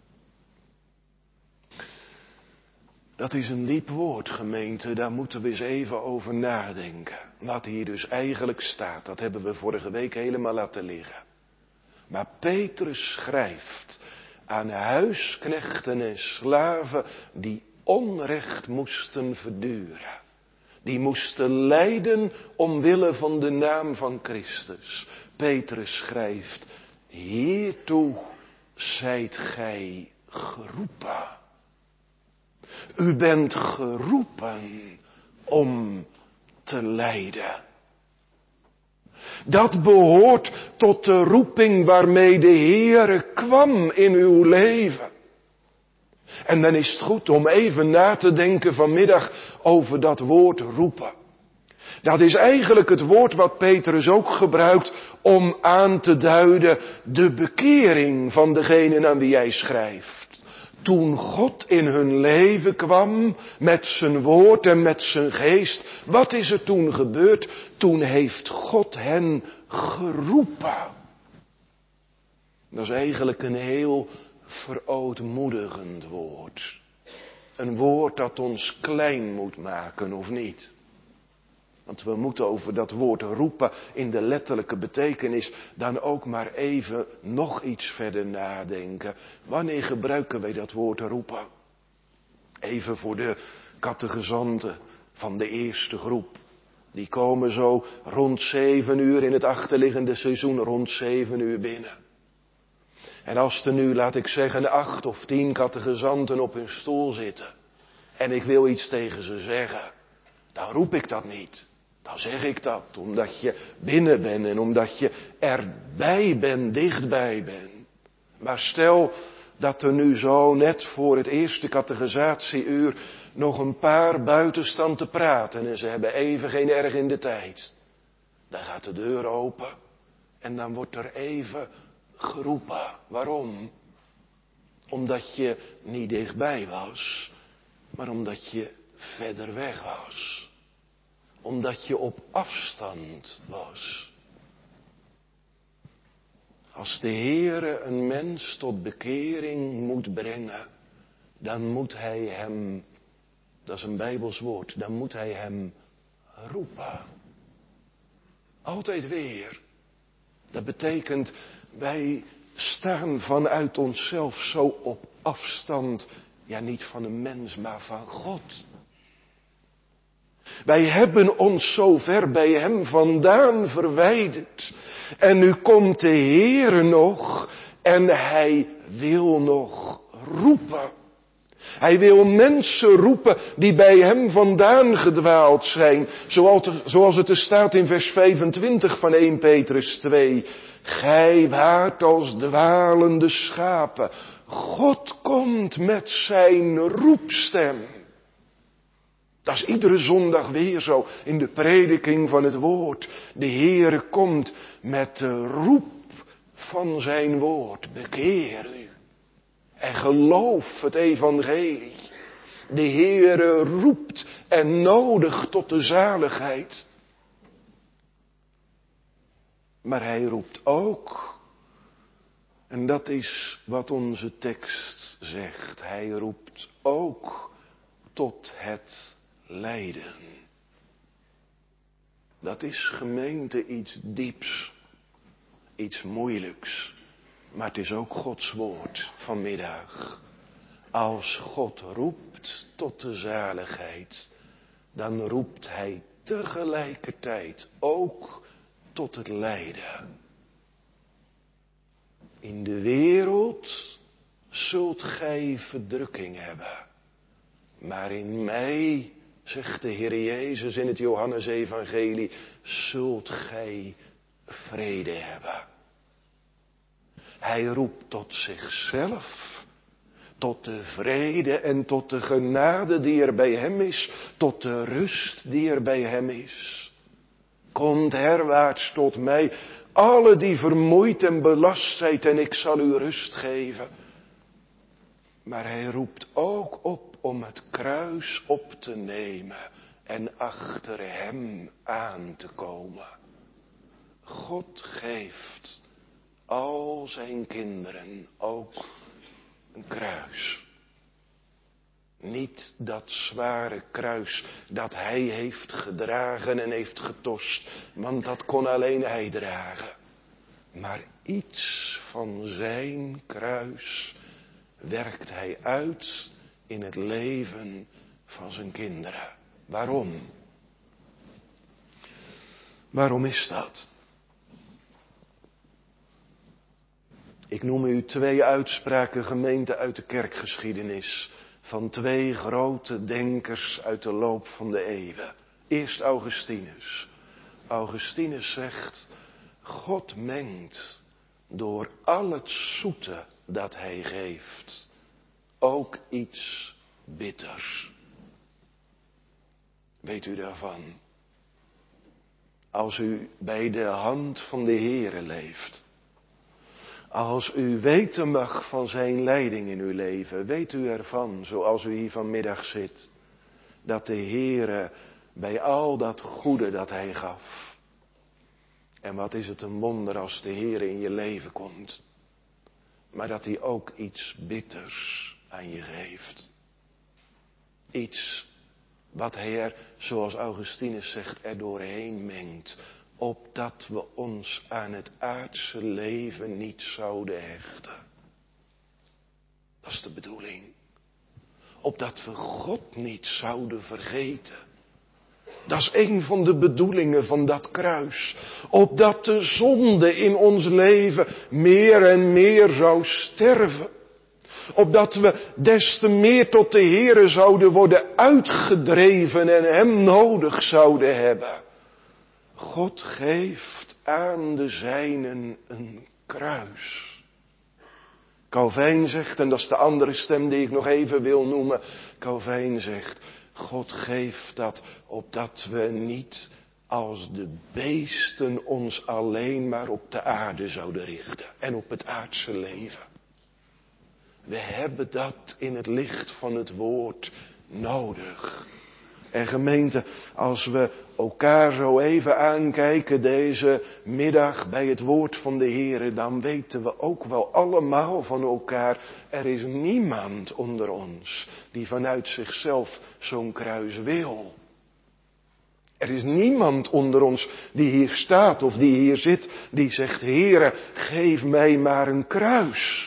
Speaker 2: Dat is een diep woord, gemeente, daar moeten we eens even over nadenken. Wat hier dus eigenlijk staat, dat hebben we vorige week helemaal laten liggen. Maar Petrus schrijft aan huisknechten en slaven die onrecht moesten verduren. Die moesten lijden omwille van de naam van Christus. Petrus schrijft, hiertoe zijt gij geroepen. U bent geroepen om te lijden. Dat behoort tot de roeping waarmee de Heere kwam in uw leven. En dan is het goed om even na te denken vanmiddag over dat woord roepen. Dat is eigenlijk het woord wat Petrus ook gebruikt om aan te duiden de bekering van degene aan wie hij schrijft. Toen God in hun leven kwam met zijn woord en met zijn geest, wat is er toen gebeurd? Toen heeft God hen geroepen. Dat is eigenlijk een heel verootmoedigend woord. Een woord dat ons klein moet maken, of niet? Want we moeten over dat woord roepen in de letterlijke betekenis dan ook maar even nog iets verder nadenken. Wanneer gebruiken wij dat woord roepen? Even voor de catechizanten van de eerste groep. Die komen zo rond 7 uur in het achterliggende seizoen rond 7 uur binnen. En als er nu, laat ik zeggen, 8 of 10 catechizanten op hun stoel zitten. En ik wil iets tegen ze zeggen. Dan roep ik dat niet. Dan zeg ik dat omdat je binnen bent en omdat je erbij bent, dichtbij bent. Maar stel dat er nu zo net voor het eerste catechisatieuur nog een paar buiten staan te praten en ze hebben even geen erg in de tijd. Dan gaat de deur open en dan wordt er even geroepen. Waarom? Omdat je niet dichtbij was, maar omdat je verder weg was. Omdat je op afstand was. Als de Heere een mens tot bekering moet brengen, dan moet hij hem, dat is een Bijbels woord, dan moet hij hem roepen. Altijd weer. Dat betekent, wij staan vanuit onszelf zo op afstand, ja niet van een mens, maar van God. Wij hebben ons zo ver bij hem vandaan verwijderd. En nu komt de Heere nog en hij wil nog roepen. Hij wil mensen roepen die bij hem vandaan gedwaald zijn. Zoals het er staat in vers 25 van 1 Petrus 2. Gij waart als dwalende schapen. God komt met zijn roepstem. Dat is iedere zondag weer zo in de prediking van het woord. De Heere komt met de roep van zijn woord. Bekeer u. En geloof het evangelie. De Heere roept en nodigt tot de zaligheid. Maar hij roept ook, en dat is wat onze tekst zegt, hij roept ook tot het lijden. Dat is, gemeente, iets dieps, iets moeilijks, maar het is ook Gods woord vanmiddag. Als God roept tot de zaligheid, dan roept hij tegelijkertijd ook tot het lijden. In de wereld zult gij verdrukking hebben. Maar in mij, zegt de Heer Jezus in het Johannesevangelie, zult gij vrede hebben. Hij roept tot zichzelf, tot de vrede en tot de genade die er bij hem is, tot de rust die er bij hem is. Komt herwaarts tot mij, alle die vermoeid en belast zijt, en ik zal u rust geven. Maar hij roept ook op om het kruis op te nemen en achter hem aan te komen. God geeft al zijn kinderen ook een kruis. Niet dat zware kruis dat hij heeft gedragen en heeft getorst, want dat kon alleen hij dragen. Maar iets van zijn kruis werkt hij uit in het leven van zijn kinderen. Waarom? Waarom is dat? Ik noem u 2 uitspraken, gemeente, uit de kerkgeschiedenis. Van 2 grote denkers uit de loop van de eeuwen. Eerst Augustinus. Augustinus zegt, God mengt door al het zoete dat hij geeft ook iets bitters. Weet u daarvan? Als u bij de hand van de Heere leeft, als u weten mag van zijn leiding in uw leven, weet u ervan, zoals u hier vanmiddag zit, dat de Heere bij al dat goede dat hij gaf. En wat is het een wonder als de Heere in je leven komt, maar dat hij ook iets bitters aan je geeft. Iets wat hij er, zoals Augustinus zegt, er doorheen mengt, opdat we ons aan het aardse leven niet zouden hechten. Dat is de bedoeling. Opdat we God niet zouden vergeten. Dat is een van de bedoelingen van dat kruis. Opdat de zonde in ons leven meer en meer zou sterven. Opdat we des te meer tot de Heere zouden worden uitgedreven en hem nodig zouden hebben. God geeft aan de zijnen een kruis. Calvijn zegt, en dat is de andere stem die ik nog even wil noemen. Calvijn zegt, God geeft dat opdat we niet als de beesten ons alleen maar op de aarde zouden richten. En op het aardse leven. We hebben dat in het licht van het woord nodig. En gemeente, als we elkaar zo even aankijken deze middag bij het woord van de Heere, dan weten we ook wel allemaal van elkaar, er is niemand onder ons die vanuit zichzelf zo'n kruis wil. Er is niemand onder ons die hier staat of die hier zit, die zegt, Heere, geef mij maar een kruis.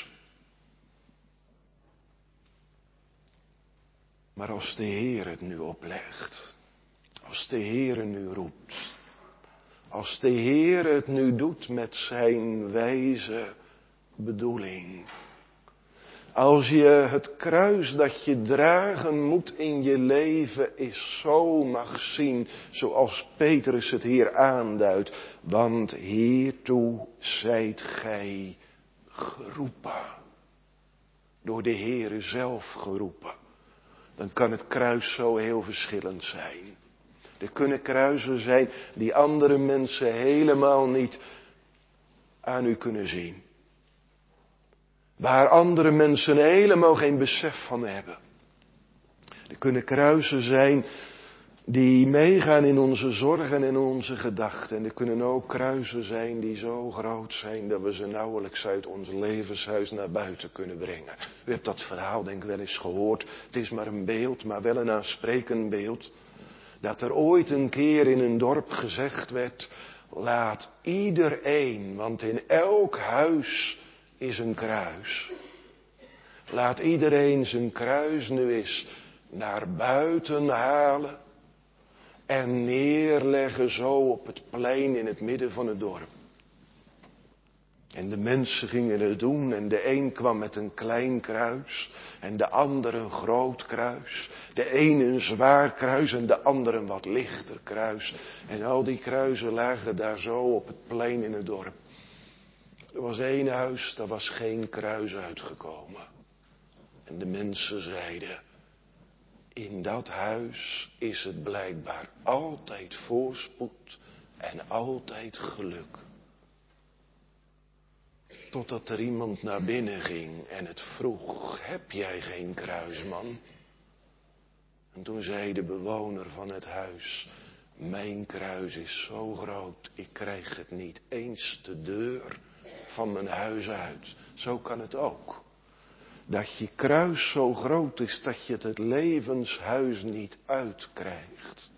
Speaker 2: Maar als de Heer het nu oplegt, als de Heer nu roept, als de Heer het nu doet met zijn wijze bedoeling, als je het kruis dat je dragen moet in je leven eens zo mag zien, zoals Petrus het hier aanduidt, want hiertoe zijt gij geroepen, door de Heere zelf geroepen. Dan kan het kruis zo heel verschillend zijn. Er kunnen kruisen zijn die andere mensen helemaal niet aan u kunnen zien. Waar andere mensen helemaal geen besef van hebben. Er kunnen kruisen zijn die meegaan in onze zorgen en in onze gedachten. En er kunnen ook kruisen zijn die zo groot zijn dat we ze nauwelijks uit ons levenshuis naar buiten kunnen brengen. U hebt dat verhaal denk ik wel eens gehoord. Het is maar een beeld, maar wel een aansprekend beeld. Dat er ooit een keer in een dorp gezegd werd, laat iedereen, want in elk huis is een kruis. Laat iedereen zijn kruis nu eens naar buiten halen. en neerleggen zo op het plein in het midden van het dorp. En de mensen gingen het doen en de een kwam met een klein kruis en de ander een groot kruis. De een een zwaar kruis en de ander een wat lichter kruis. En al die kruisen lagen daar zo op het plein in het dorp. Er was één huis, daar was geen kruis uitgekomen. En de mensen zeiden, in dat huis is het blijkbaar altijd voorspoed en altijd geluk. Totdat er iemand naar binnen ging en het vroeg, heb jij geen kruis, man? En toen zei de bewoner van het huis, mijn kruis is zo groot, ik krijg het niet eens de deur van mijn huis uit. Zo kan het ook. Dat je kruis zo groot is dat je het levenshuis niet uitkrijgt.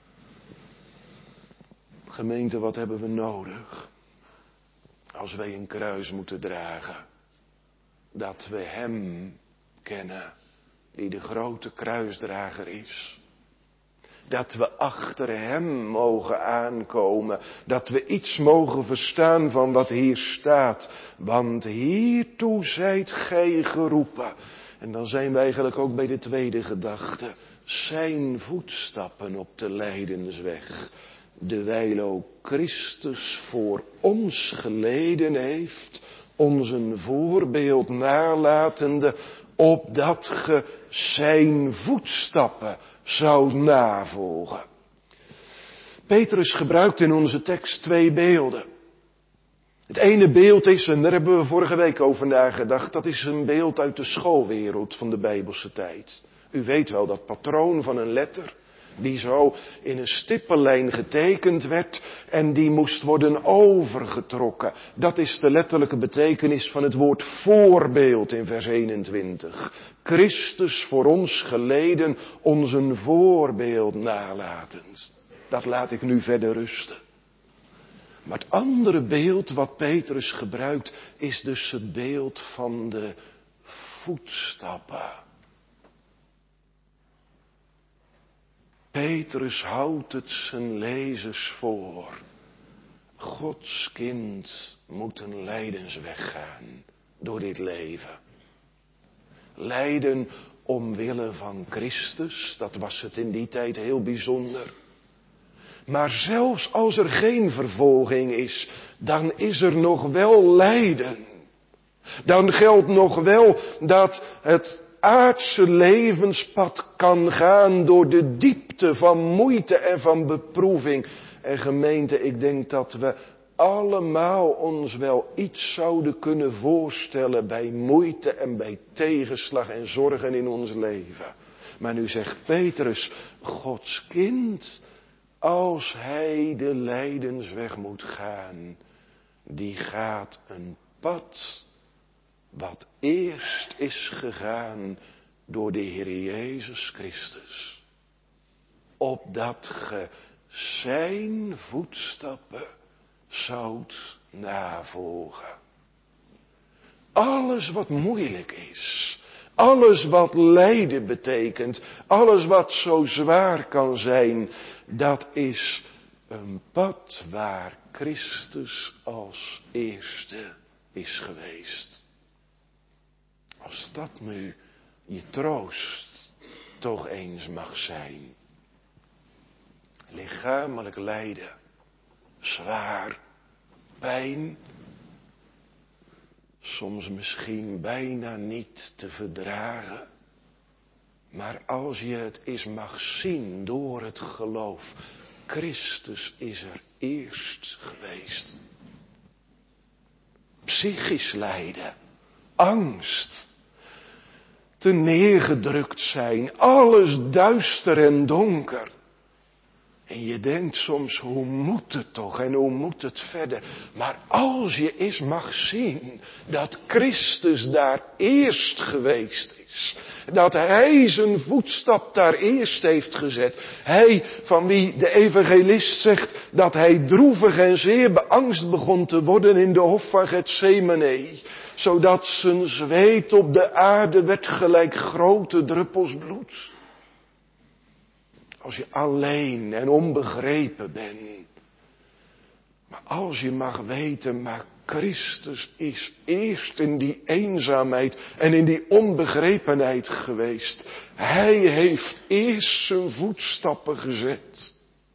Speaker 2: Gemeente, wat hebben we nodig? Als wij een kruis moeten dragen. Dat we hem kennen die de grote kruisdrager is. Dat we achter hem mogen aankomen. Dat we iets mogen verstaan van wat hier staat. Want hiertoe zijt gij geroepen. En dan zijn we eigenlijk ook bij de tweede gedachte. Zijn voetstappen op de lijdensweg. Dewijl ook Christus voor ons geleden heeft. Ons een voorbeeld nalatende. Opdat ge zijn voetstappen zou navolgen. Petrus gebruikt in onze tekst twee beelden. Het ene beeld is, en daar hebben we vorige week over nagedacht, dat is een beeld uit de schoolwereld van de Bijbelse tijd. U weet wel, dat patroon van een letter, die zo in een stippenlijn getekend werd en die moest worden overgetrokken. Dat is de letterlijke betekenis van het woord voorbeeld in vers 21. Christus voor ons geleden, ons een voorbeeld nalatend. Dat laat ik nu verder rusten. Maar het andere beeld wat Petrus gebruikt is dus het beeld van de voetstappen. Petrus houdt het zijn lezers voor. Gods kind moet een lijdensweg gaan door dit leven. Lijden omwille van Christus, dat was het in die tijd heel bijzonder. Maar zelfs als er geen vervolging is, dan is er nog wel lijden. Dan geldt nog wel dat het aardse levenspad kan gaan door de diepte van moeite en van beproeving. En gemeente, ik denk dat we allemaal ons wel iets zouden kunnen voorstellen bij moeite en bij tegenslag en zorgen in ons leven. Maar nu zegt Petrus, Gods kind, als hij de lijdensweg moet gaan, die gaat een pad wat eerst is gegaan door de Heer Jezus Christus. Opdat ge zijn voetstappen zoudt navolgen. Alles wat moeilijk is, alles wat lijden betekent, alles wat zo zwaar kan zijn, dat is een pad waar Christus als eerste is geweest. Als dat nu je troost toch eens mag zijn. Lichamelijk lijden, zwaar, pijn, soms misschien bijna niet te verdragen. Maar als je het eens mag zien door het geloof, Christus is er eerst geweest. Psychisch lijden, angst, te neergedrukt zijn, alles duister en donker. En je denkt soms, hoe moet het toch en hoe moet het verder? Maar als je eens mag zien dat Christus daar eerst geweest is. Dat hij zijn voetstap daar eerst heeft gezet. Hij van wie de evangelist zegt dat hij droevig en zeer beangst begon te worden in de hof van Getsemane. Zodat zijn zweet op de aarde werd gelijk grote druppels bloed. Als je alleen en onbegrepen bent. Maar als je mag weten, maar Christus is eerst in die eenzaamheid en in die onbegrepenheid geweest. Hij heeft eerst zijn voetstappen gezet.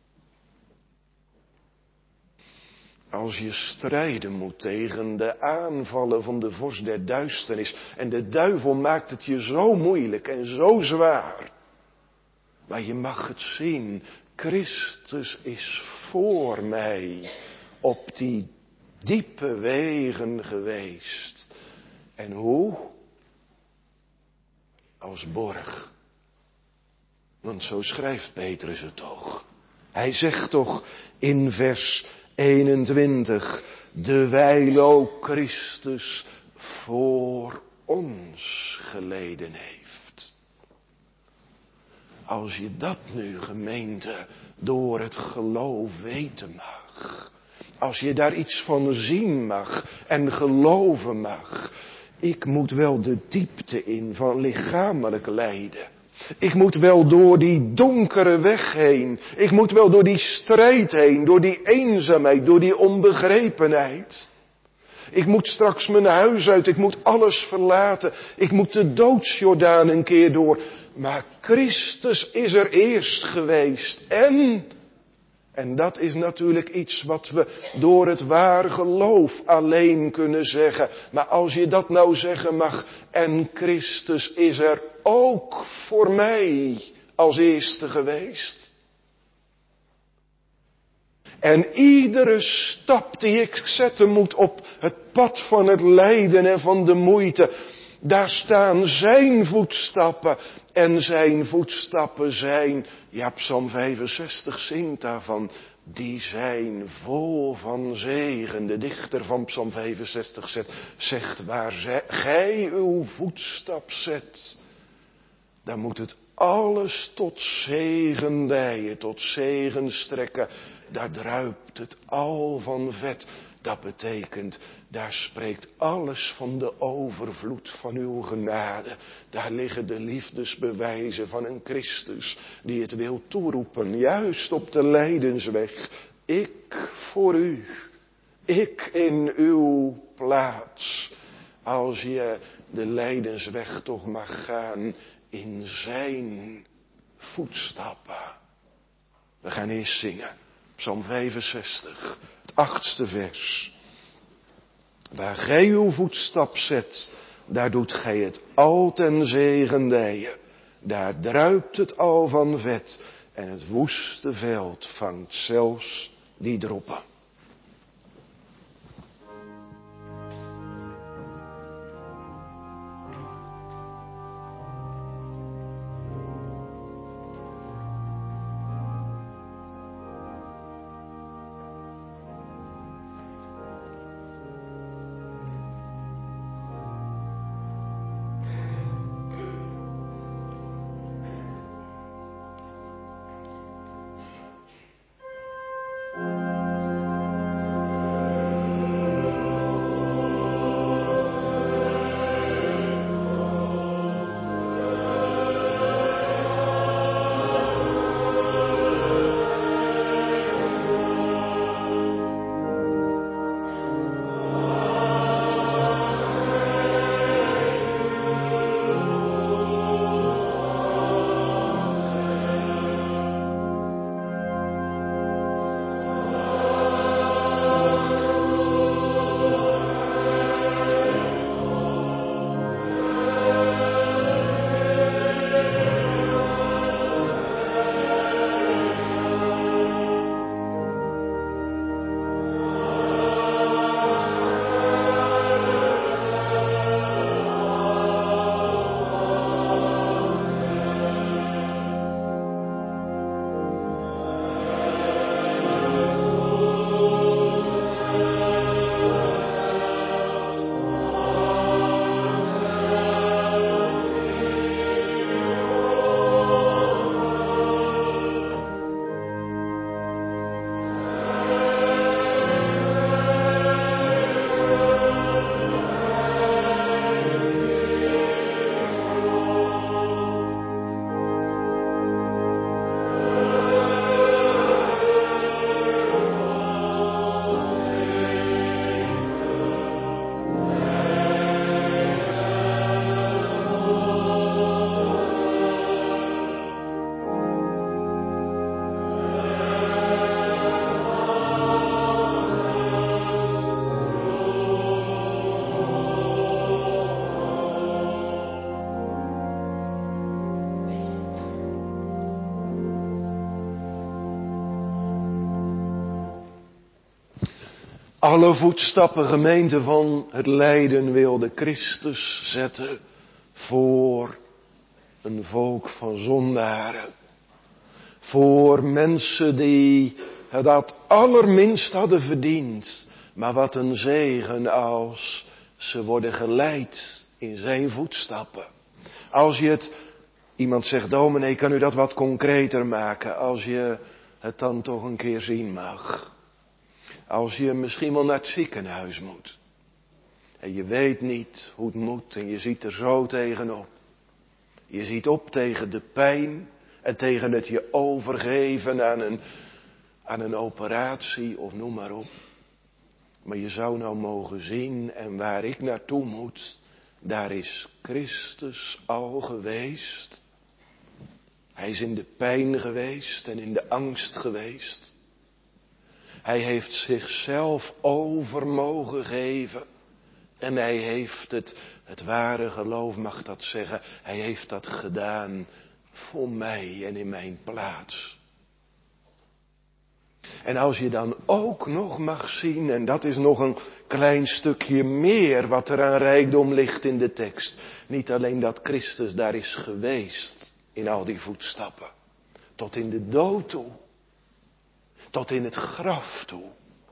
Speaker 2: Als je strijden moet tegen de aanvallen van de vorst der duisternis. En de duivel maakt het je zo moeilijk en zo zwaar. Maar je mag het zien. Christus is voor mij op die diepe wegen geweest. En hoe? Als borg. Want zo schrijft Petrus het toch. Hij zegt toch in vers 21. Dewijl ook Christus voor ons geleden heeft. Als je dat nu, gemeente, door het geloof weten mag. Als je daar iets van zien mag en geloven mag. Ik moet wel de diepte in van lichamelijk lijden. Ik moet wel door die donkere weg heen. Ik moet wel door die strijd heen. Door die eenzaamheid. Door die onbegrepenheid. Ik moet straks mijn huis uit. Ik moet alles verlaten. Ik moet de doodsjordaan een keer door. Maar Christus is er eerst geweest. En dat is natuurlijk iets wat we door het ware geloof alleen kunnen zeggen. Maar als je dat nou zeggen mag. En Christus is er ook voor mij als eerste geweest. En iedere stap die ik zetten moet op het pad van het lijden en van de moeite. Daar staan zijn voetstappen. En zijn voetstappen zijn, ja, Psalm 65 zingt daarvan. Die zijn vol van zegen. De dichter van Psalm 65 zegt, waar gij uw voetstap zet. Dan moet het alles tot zegen dijen, tot zegen strekken. Daar druipt het al van vet. Dat betekent, daar spreekt alles van de overvloed van uw genade. Daar liggen de liefdesbewijzen van een Christus die het wil toeroepen. Juist op de lijdensweg. Ik voor u. Ik in uw plaats. Als je de lijdensweg toch mag gaan in zijn voetstappen. We gaan eerst zingen. Psalm 65, het 8e vers. Waar gij uw voetstap zet, daar doet gij het al ten zegen dijen. Daar druipt het al van vet en het woeste veld vangt zelfs die droppen. alle voetstappen, gemeente, van het lijden wilde Christus zetten voor een volk van zondaren. Voor mensen die het dat allerminst hadden verdiend. Maar wat een zegen als ze worden geleid in zijn voetstappen. Als je het, iemand zegt, dominee, kan u dat wat concreter maken? Als je het dan toch een keer zien mag. Als je misschien wel naar het ziekenhuis moet. En je weet niet hoe het moet en je ziet er zo tegenop. Je ziet op tegen de pijn en tegen het je overgeven aan een operatie of noem maar op. Maar je zou nou mogen zien en waar ik naartoe moet, daar is Christus al geweest. Hij is in de pijn geweest en in de angst geweest. Hij heeft zichzelf over mogen geven. En hij heeft het ware geloof mag dat zeggen, hij heeft dat gedaan voor mij en in mijn plaats. En als je dan ook nog mag zien, en dat is nog een klein stukje meer wat er aan rijkdom ligt in de tekst. Niet alleen dat Christus daar is geweest in al die voetstappen. Tot in de dood toe. Tot in het graf toe.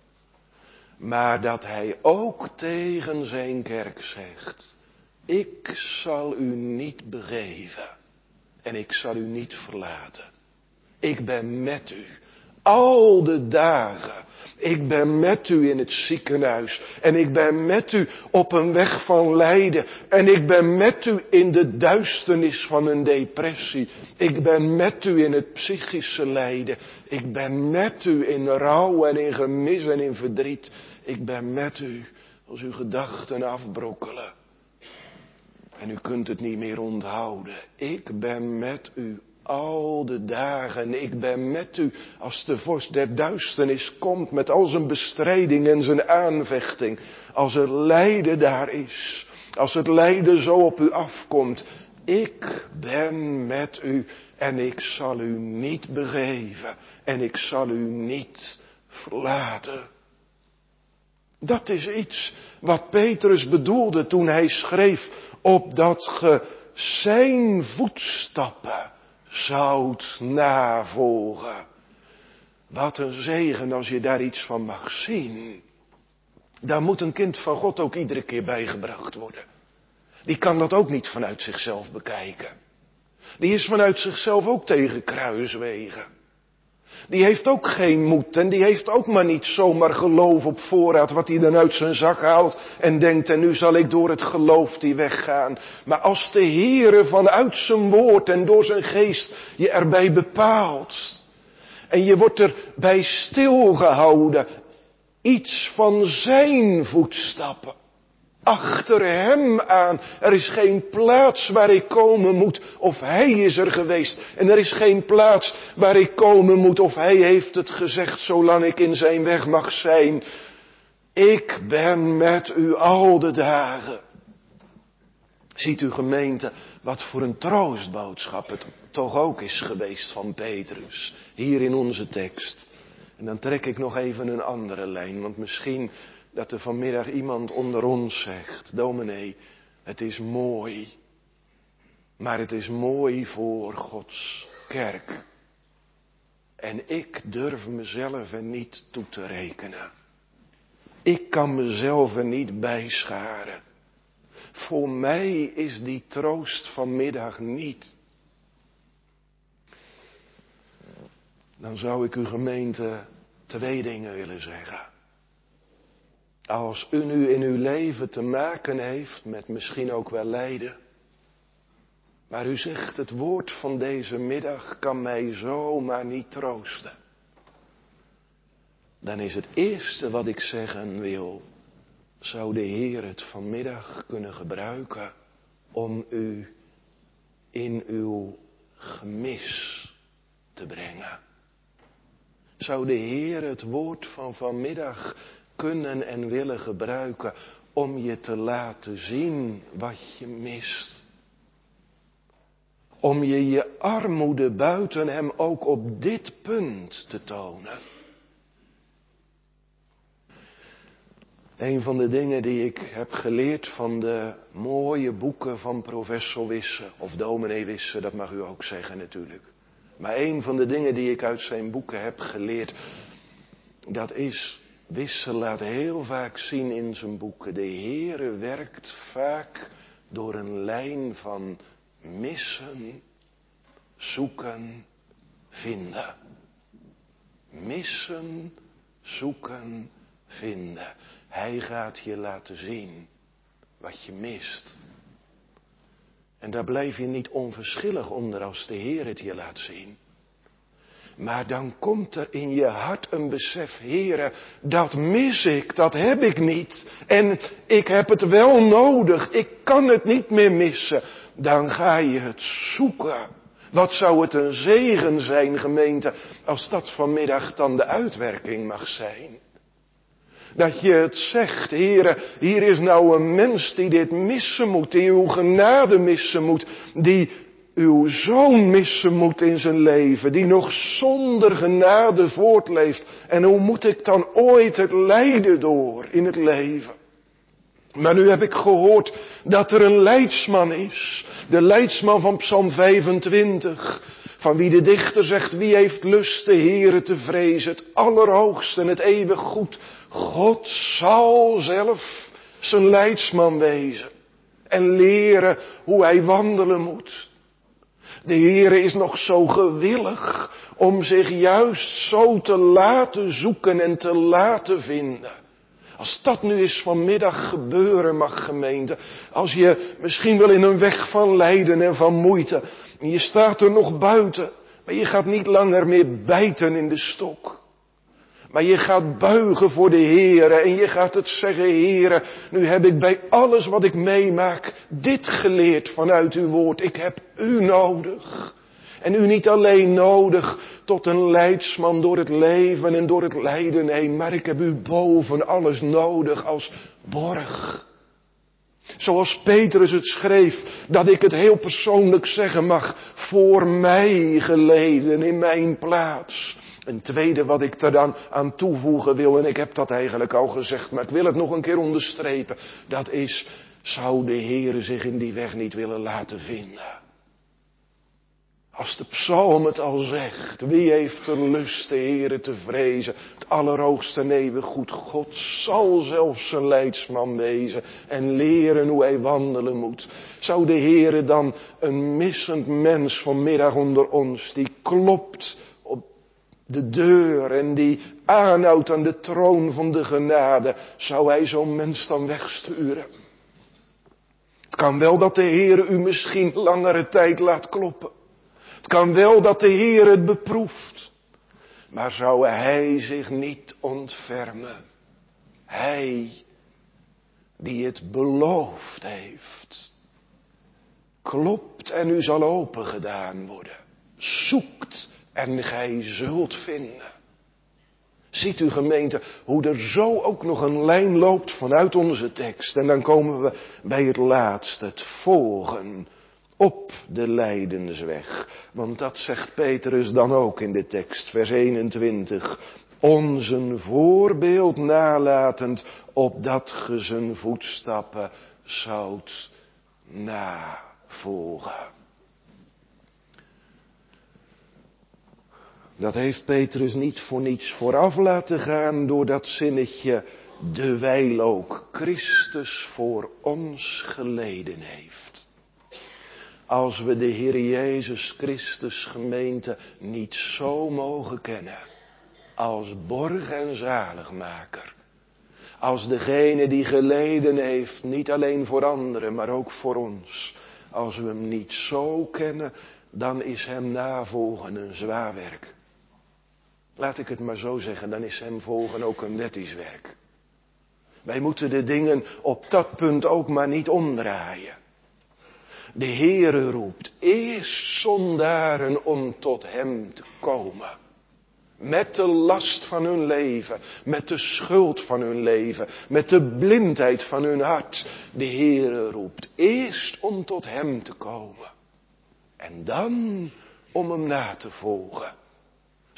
Speaker 2: Maar dat hij ook tegen zijn kerk zegt. Ik zal u niet begeven. En ik zal u niet verlaten. Ik ben met u. Al de dagen. Ik ben met u in het ziekenhuis. En ik ben met u op een weg van lijden. En ik ben met u in de duisternis van een depressie. Ik ben met u in het psychische lijden. Ik ben met u in rouw en in gemis en in verdriet. Ik ben met u als uw gedachten afbrokkelen. En u kunt het niet meer onthouden. Ik ben met u al de dagen. Ik ben met u als de vorst der duisternis komt met al zijn bestrijding en zijn aanvechting. Als het lijden daar is. Als het lijden zo op u afkomt. Ik ben met u en ik zal u niet begeven. En ik zal u niet verlaten. Dat is iets wat Petrus bedoelde toen hij schreef opdat ge zijn voetstappen zoudt navolgen. Wat een zegen als je daar iets van mag zien. Daar moet een kind van God ook iedere keer bijgebracht worden. Die kan dat ook niet vanuit zichzelf bekijken. Die is vanuit zichzelf ook tegen kruiswegen. Die heeft ook geen moed en die heeft ook maar niet zomaar geloof op voorraad wat hij dan uit zijn zak haalt en denkt en nu zal ik door het geloof die weggaan. Maar als de Heere vanuit zijn woord en door zijn geest je erbij bepaalt en je wordt erbij stilgehouden, iets van zijn voetstappen. Achter hem aan. Er is geen plaats waar ik komen moet of hij is er geweest. En er is geen plaats waar ik komen moet of hij heeft het gezegd zolang ik in zijn weg mag zijn. Ik ben met u al de dagen. Ziet u gemeente, wat voor een troostboodschap het toch ook is geweest van Petrus. Hier in onze tekst. En dan trek ik nog even een andere lijn, want misschien dat er vanmiddag iemand onder ons zegt, dominee, het is mooi, maar het is mooi voor Gods kerk. En ik durf mezelf er niet toe te rekenen. Ik kan mezelf er niet bijscharen. Voor mij is die troost vanmiddag niet. Dan zou ik uw gemeente 2 dingen willen zeggen. Als u nu in uw leven te maken heeft met misschien ook wel lijden. Maar u zegt het woord van deze middag kan mij zomaar niet troosten. Dan is het eerste wat ik zeggen wil. Zou de Heer het vanmiddag kunnen gebruiken om u in uw gemis te brengen. Zou de Heer het woord van vanmiddag kunnen en willen gebruiken om je te laten zien wat je mist. Om je armoede buiten hem ook op dit punt te tonen. Een van de dingen die ik heb geleerd van de mooie boeken van professor Wisse, of dominee Wisse, dat mag u ook zeggen natuurlijk. Maar een van de dingen die ik uit zijn boeken heb geleerd, dat is, Wisse laat heel vaak zien in zijn boeken, de Heere werkt vaak door een lijn van missen, zoeken, vinden. Missen, zoeken, vinden. Hij gaat je laten zien wat je mist. En daar blijf je niet onverschillig onder als de Heer het je laat zien. Maar dan komt er in je hart een besef, Heere, dat mis ik, dat heb ik niet. En ik heb het wel nodig, ik kan het niet meer missen. Dan ga je het zoeken. Wat zou het een zegen zijn, gemeente, als dat vanmiddag dan de uitwerking mag zijn. Dat je het zegt, Heere, hier is nou een mens die dit missen moet, die uw genade missen moet, die uw zoon missen moet in zijn leven, die nog zonder genade voortleeft. En hoe moet ik dan ooit het lijden door in het leven? Maar nu heb ik gehoord dat er een leidsman is, de leidsman van Psalm 25, van wie de dichter zegt, wie heeft lust de Heere te vrezen, het allerhoogste en het eeuwig goed. God zal zelf zijn leidsman wezen en leren hoe hij wandelen moet. De Heere is nog zo gewillig om zich juist zo te laten zoeken en te laten vinden. Als dat nu eens vanmiddag gebeuren mag, gemeente. Als je misschien wel in een weg van lijden en van moeite. En je staat er nog buiten. Maar je gaat niet langer meer bijten in de stok. Maar je gaat buigen voor de Heere. En je gaat het zeggen, Heere, nu heb ik bij alles wat ik meemaak dit geleerd vanuit uw woord. Ik heb u nodig. En u niet alleen nodig tot een leidsman door het leven en door het lijden heen. Maar ik heb u boven alles nodig als borg. Zoals Petrus het schreef, dat ik het heel persoonlijk zeggen mag. Voor mij geleden in mijn plaats. Een tweede wat ik er dan aan toevoegen wil, en ik heb dat eigenlijk al gezegd, maar ik wil het nog een keer onderstrepen. Dat is, zou de Heere zich in die weg niet willen laten vinden? Als de psalm het al zegt, wie heeft er lust de Heere te vrezen, het allerhoogste en eeuwig goed. God zal zelfs zijn leidsman wezen en leren hoe hij wandelen moet. Zou de Heere dan een missend mens vanmiddag onder ons, die klopt op de deur en die aanhoudt aan de troon van de genade, zou hij zo'n mens dan wegsturen? Het kan wel dat de Heere u misschien langere tijd laat kloppen. Het kan wel dat de Heer het beproeft. Maar zou hij zich niet ontfermen? Hij die het beloofd heeft. Klopt en u zal opengedaan worden. Zoekt en gij zult vinden. Ziet u, gemeente, hoe er zo ook nog een lijn loopt vanuit onze tekst. En dan komen we bij het laatste, het volgen op de lijdensweg. Want dat zegt Petrus dan ook in de tekst, vers 21. Ons een voorbeeld nalatend, opdat ge zijn voetstappen zoudt navolgen. Dat heeft Petrus niet voor niets vooraf laten gaan door dat zinnetje, dewijl ook Christus voor ons geleden heeft. Als we de Heer Jezus Christus, gemeente, niet zo mogen kennen als borg en zaligmaker. Als degene die geleden heeft, niet alleen voor anderen, maar ook voor ons. Als we hem niet zo kennen, dan is hem navolgen een zwaar werk. Laat ik het maar zo zeggen, dan is hem volgen ook een wettisch werk. Wij moeten de dingen op dat punt ook maar niet omdraaien. De Heere roept eerst zondaren om tot hem te komen. Met de last van hun leven, met de schuld van hun leven, met de blindheid van hun hart. De Heere roept eerst om tot hem te komen. En dan om hem na te volgen.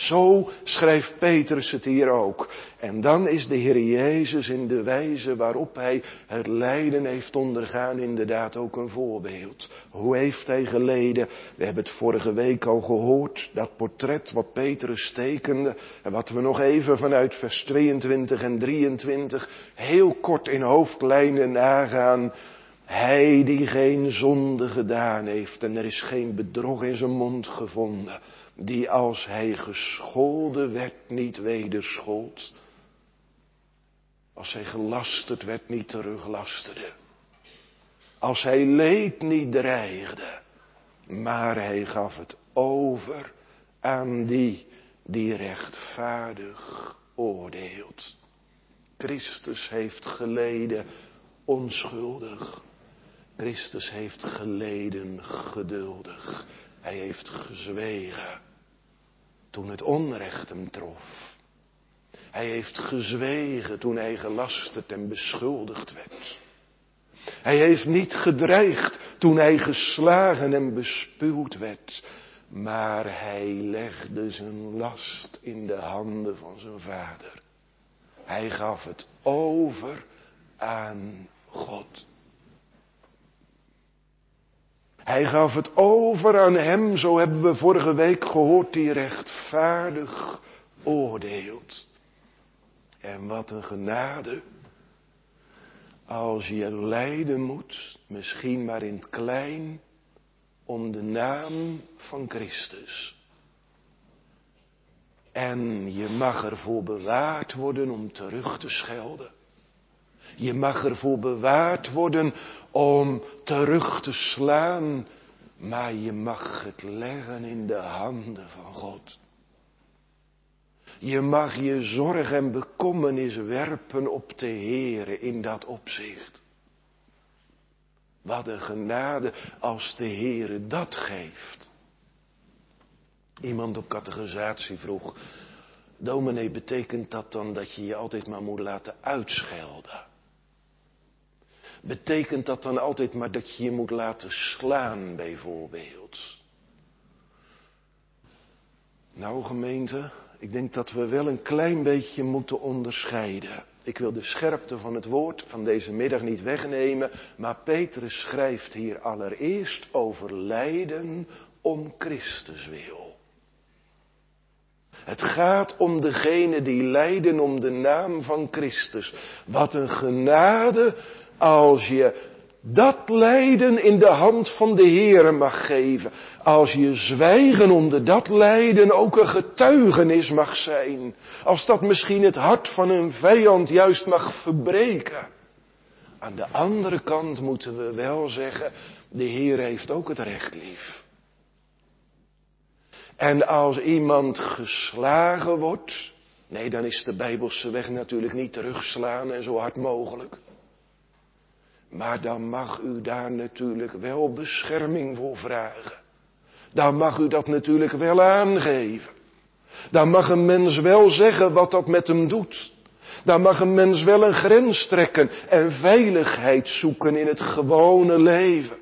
Speaker 2: Zo schrijft Petrus het hier ook. En dan is de Heer Jezus in de wijze waarop hij het lijden heeft ondergaan inderdaad ook een voorbeeld. Hoe heeft hij geleden? We hebben het vorige week al gehoord. Dat portret wat Petrus tekende. En wat we nog even vanuit vers 22 en 23 heel kort in hoofdlijnen nagaan. Hij die geen zonde gedaan heeft en er is geen bedrog in zijn mond gevonden. Die als hij gescholden werd niet wederschold. Als hij gelasterd werd niet teruglasterde. Als hij leed niet dreigde. Maar hij gaf het over aan die rechtvaardig oordeelt. Christus heeft geleden onschuldig. Christus heeft geleden geduldig. Hij heeft gezwegen toen het onrecht hem trof. Hij heeft gezwegen toen hij gelasterd en beschuldigd werd. Hij heeft niet gedreigd toen hij geslagen en bespuwd werd. Maar hij legde zijn last in de handen van zijn vader. Hij gaf het over aan God. Hij gaf het over aan hem, zo hebben we vorige week gehoord, die rechtvaardig oordeelt. En wat een genade, als je lijden moet, misschien maar in het klein, om de naam van Christus. En je mag ervoor bewaard worden om terug te schelden. Je mag ervoor bewaard worden om terug te slaan. Maar je mag het leggen in de handen van God. Je mag je zorg en bekommernis werpen op de Heere in dat opzicht. Wat een genade als de Heere dat geeft. Iemand op catechisatie vroeg: dominee, betekent dat dan dat je je altijd maar moet laten uitschelden? Betekent dat dan altijd maar dat je je moet laten slaan bijvoorbeeld? Nou gemeente, ik denk dat we wel een klein beetje moeten onderscheiden. Ik wil de scherpte van het woord van deze middag niet wegnemen, maar Petrus schrijft hier allereerst over lijden om Christus wil. Het gaat om degene die lijden om de naam van Christus. Wat een genade als je dat lijden in de hand van de Heere mag geven. Als je zwijgen onder dat lijden ook een getuigenis mag zijn. Als dat misschien het hart van een vijand juist mag verbreken. Aan de andere kant moeten we wel zeggen, de Heer heeft ook het recht lief. En als iemand geslagen wordt, nee, dan is de Bijbelse weg natuurlijk niet terugslaan en zo hard mogelijk. Maar dan mag u daar natuurlijk wel bescherming voor vragen. Dan mag u dat natuurlijk wel aangeven. Dan mag een mens wel zeggen wat dat met hem doet. Dan mag een mens wel een grens trekken en veiligheid zoeken in het gewone leven.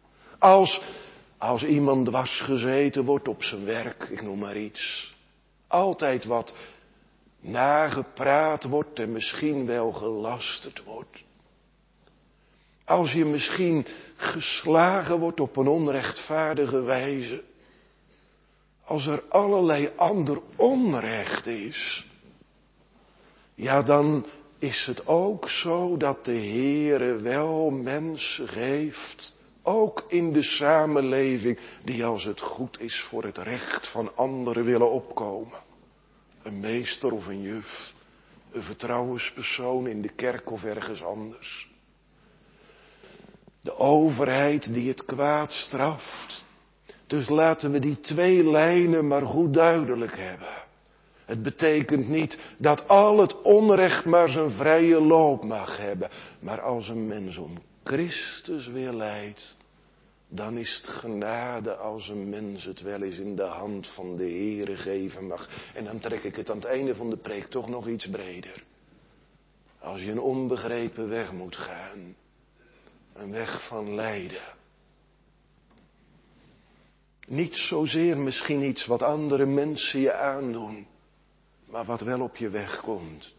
Speaker 2: Als iemand dwars gezeten wordt op zijn werk, ik noem maar iets. Altijd wat nagepraat wordt en misschien wel gelasterd wordt. Als je misschien geslagen wordt op een onrechtvaardige wijze. Als er allerlei ander onrecht is. Ja, dan is het ook zo dat de Heere wel mensen geeft. Ook in de samenleving die als het goed is voor het recht van anderen willen opkomen. Een meester of een juf. Een vertrouwenspersoon in de kerk of ergens anders. De overheid die het kwaad straft. Dus laten we die twee lijnen maar goed duidelijk hebben. Het betekent niet dat al het onrecht maar zijn vrije loop mag hebben. Maar als een mens om Christus weer lijdt, dan is het genade als een mens het wel eens in de hand van de Heere geven mag. En dan trek ik het aan het einde van de preek toch nog iets breder. Als je een onbegrepen weg moet gaan. Een weg van lijden. Niet zozeer misschien iets wat andere mensen je aandoen, maar wat wel op je weg komt.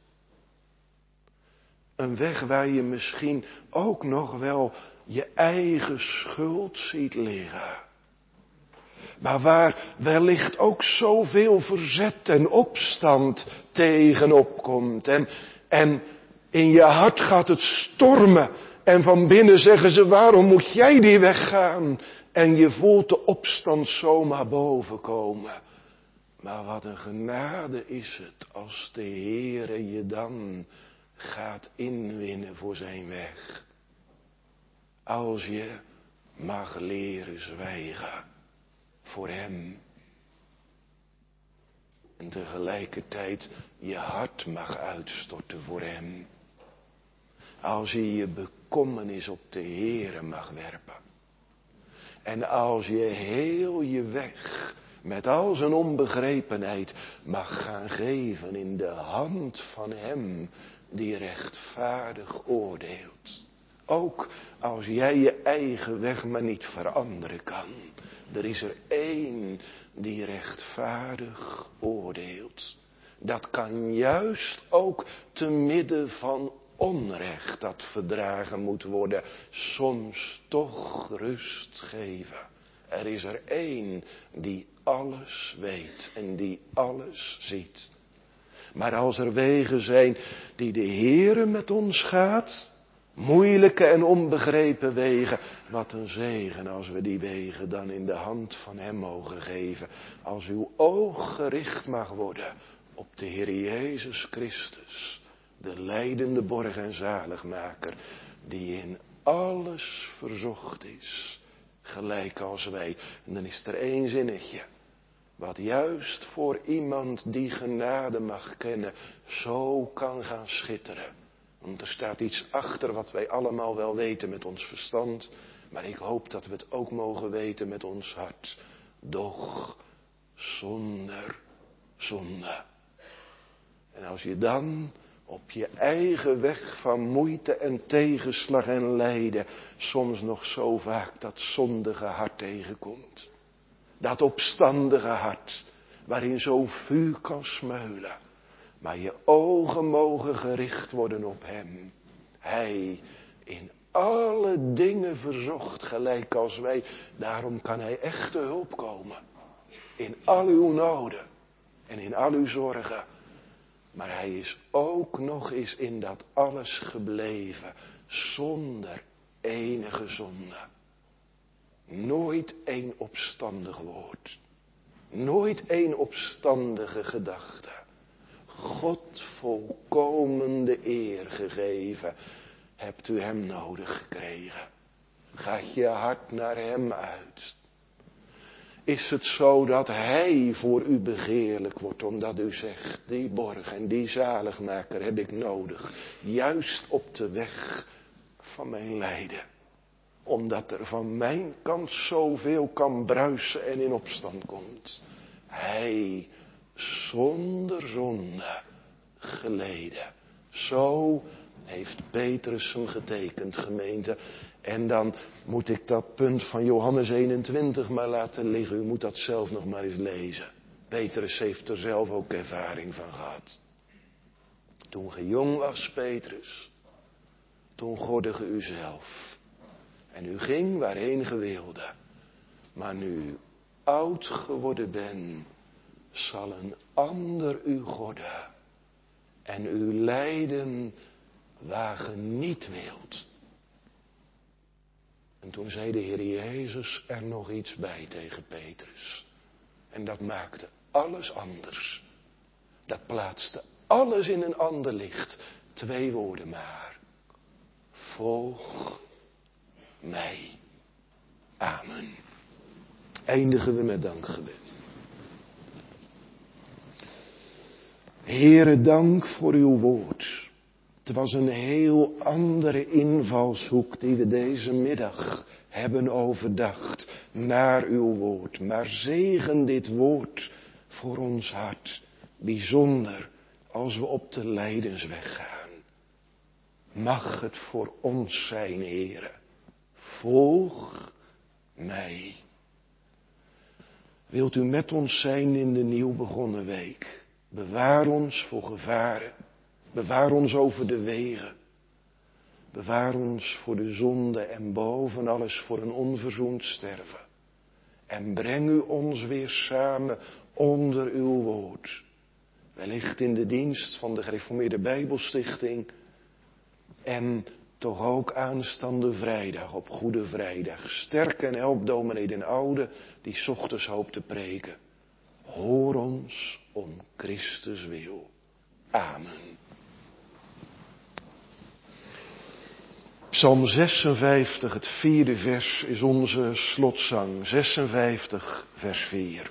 Speaker 2: Een weg waar je misschien ook nog wel je eigen schuld ziet liggen. Maar waar wellicht ook zoveel verzet en opstand tegenop komt. En in je hart gaat het stormen. En van binnen zeggen ze, waarom moet jij die weg gaan? En je voelt de opstand zomaar boven komen. Maar wat een genade is het als de Heere je dan gaat inwinnen voor zijn weg. Als je mag leren zwijgen voor hem. En tegelijkertijd je hart mag uitstorten voor hem. Als je je bekommernis op de Heere mag werpen. En als je heel je weg met al zijn onbegrepenheid mag gaan geven in de hand van hem die rechtvaardig oordeelt. Ook als jij je eigen weg maar niet veranderen kan. Er is er één die rechtvaardig oordeelt. Dat kan juist ook te midden van onrecht dat verdragen moet worden, soms toch rust geven. Er is er één die alles weet en die alles ziet. Maar als er wegen zijn die de Heere met ons gaat, moeilijke en onbegrepen wegen, wat een zegen als we die wegen dan in de hand van hem mogen geven. Als uw oog gericht mag worden op de Heer Jezus Christus, de lijdende borg en zaligmaker, die in alles verzocht is, gelijk als wij. En dan is er één zinnetje, wat juist voor iemand die genade mag kennen, zo kan gaan schitteren. Want er staat iets achter wat wij allemaal wel weten met ons verstand, maar ik hoop dat we het ook mogen weten met ons hart. Doch zonder zonde. En als je dan op je eigen weg van moeite en tegenslag en lijden soms nog zo vaak dat zondige hart tegenkomt. Dat opstandige hart waarin zo vuur kan smeula. Maar je ogen mogen gericht worden op hem. Hij in alle dingen verzocht gelijk als wij. Daarom kan hij echt te hulp komen. In al uw noden en in al uw zorgen. Maar hij is ook nog eens in dat alles gebleven. Zonder enige zonde. Nooit één opstandig woord. Nooit één opstandige gedachte. God volkomen de eer gegeven. Hebt u hem nodig gekregen? Gaat je hart naar hem uit? Is het zo dat hij voor u begeerlijk wordt, omdat u zegt, die borg en die zaligmaker heb ik nodig. Juist op de weg van mijn lijden. Omdat er van mijn kant zoveel kan bruisen en in opstand komt. Hij zonder zonde geleden. Zo heeft Petrus hem getekend, gemeente. En dan moet ik dat punt van Johannes 21 maar laten liggen. U moet dat zelf nog maar eens lezen. Petrus heeft er zelf ook ervaring van gehad. Toen ge jong was, Petrus, toen gordde ge u zelf. En u ging waarheen ge wilde. Maar nu u oud geworden bent, zal een ander u gorden. En u leiden waar ge niet wilt. En toen zei de Heer Jezus er nog iets bij tegen Petrus. En dat maakte alles anders. Dat plaatste alles in een ander licht. 2 woorden maar. Volg mij. Amen. Eindigen we met dankgebed. Heere, dank voor uw woord. Het was een heel andere invalshoek die we deze middag hebben overdacht naar uw woord. Maar zegen dit woord voor ons hart, bijzonder als we op de lijdensweg gaan. Mag het voor ons zijn, Heere. Volg mij. Wilt u met ons zijn in de nieuw begonnen week? Bewaar ons voor gevaren. Bewaar ons over de wegen. Bewaar ons voor de zonde en boven alles voor een onverzoend sterven. En breng u ons weer samen onder uw woord. Wellicht in de dienst van de Gereformeerde Bijbelstichting. En toch ook aanstaande vrijdag, op Goede Vrijdag. Sterk en help dominee den Oude, die 's ochtends hoopt te preken. Hoor ons om Christus wil. Amen. Psalm 56, het 4e vers, is onze slotzang. 56, vers 4.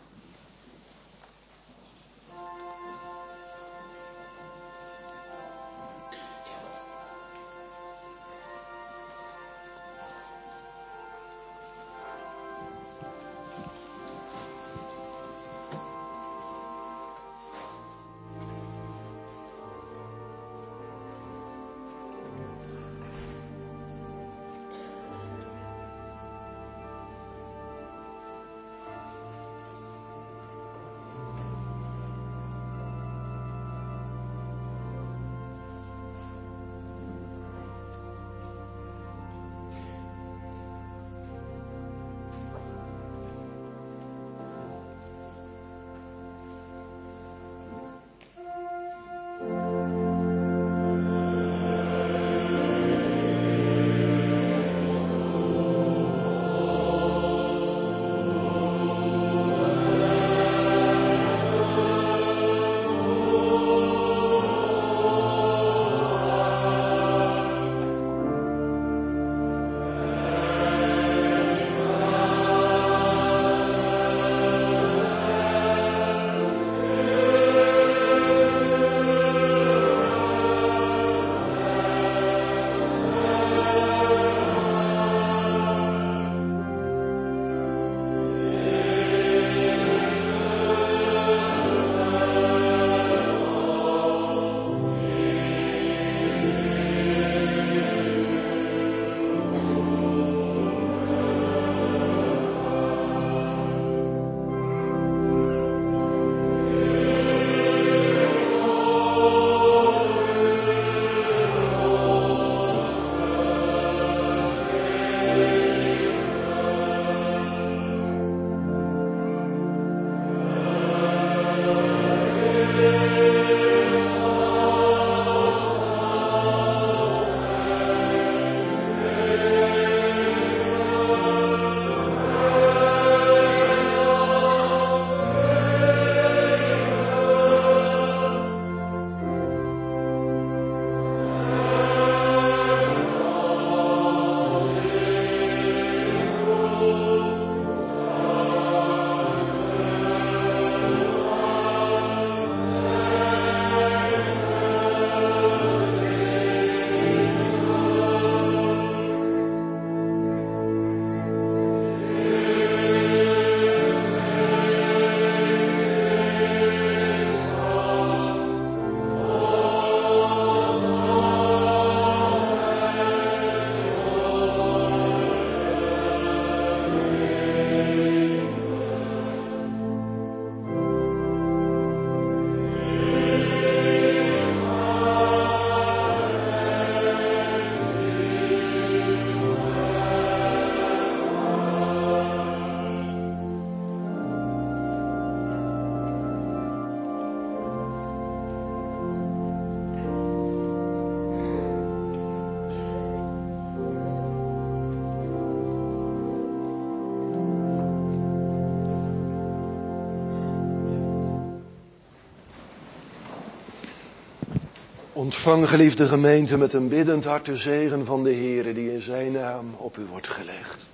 Speaker 2: Ontvang, geliefde gemeente, met een biddend hart de zegen van de Heere die in zijn naam op u wordt gelegd.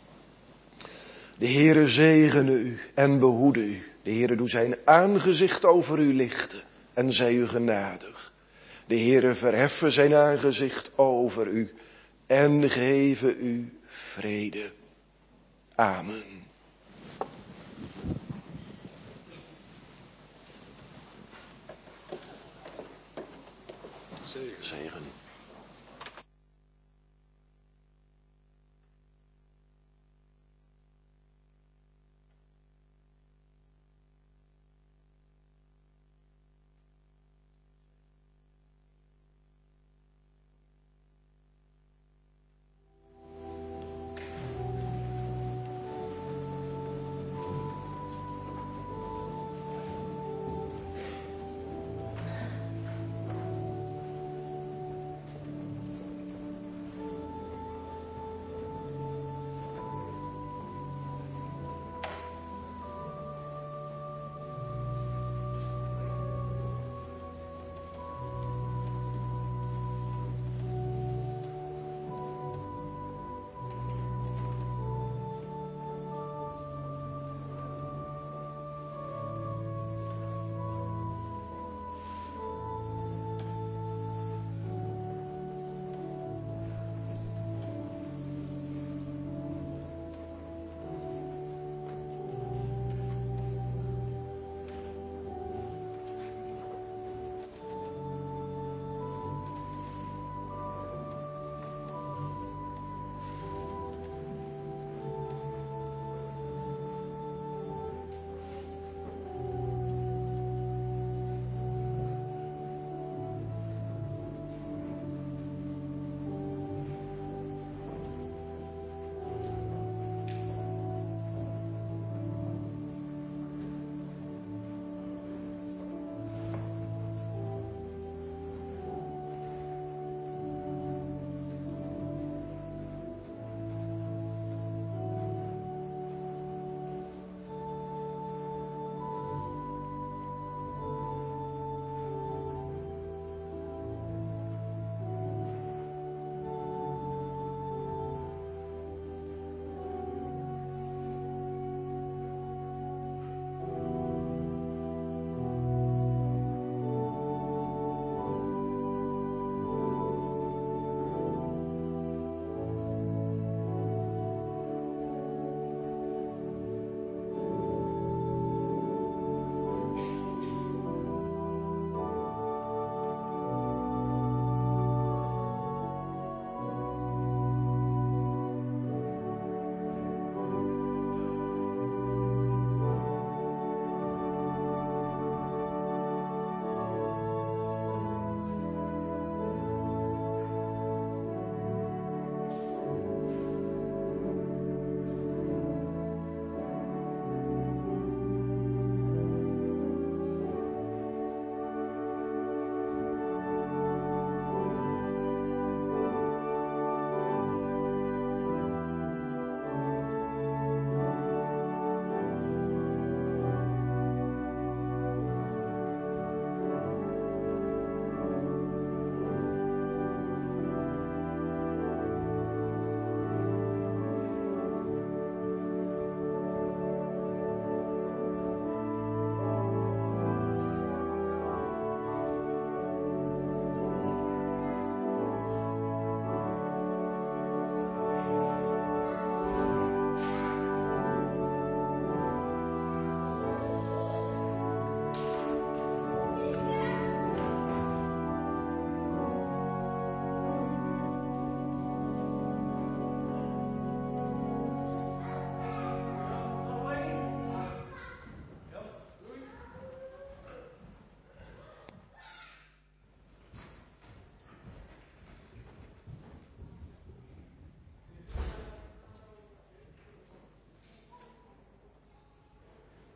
Speaker 2: De Heere zegene u en behoede u. De Heere doe zijn aangezicht over u lichten en zij u genadig. De Heere verheffen zijn aangezicht over u en geven u vrede. Amen. Zegen.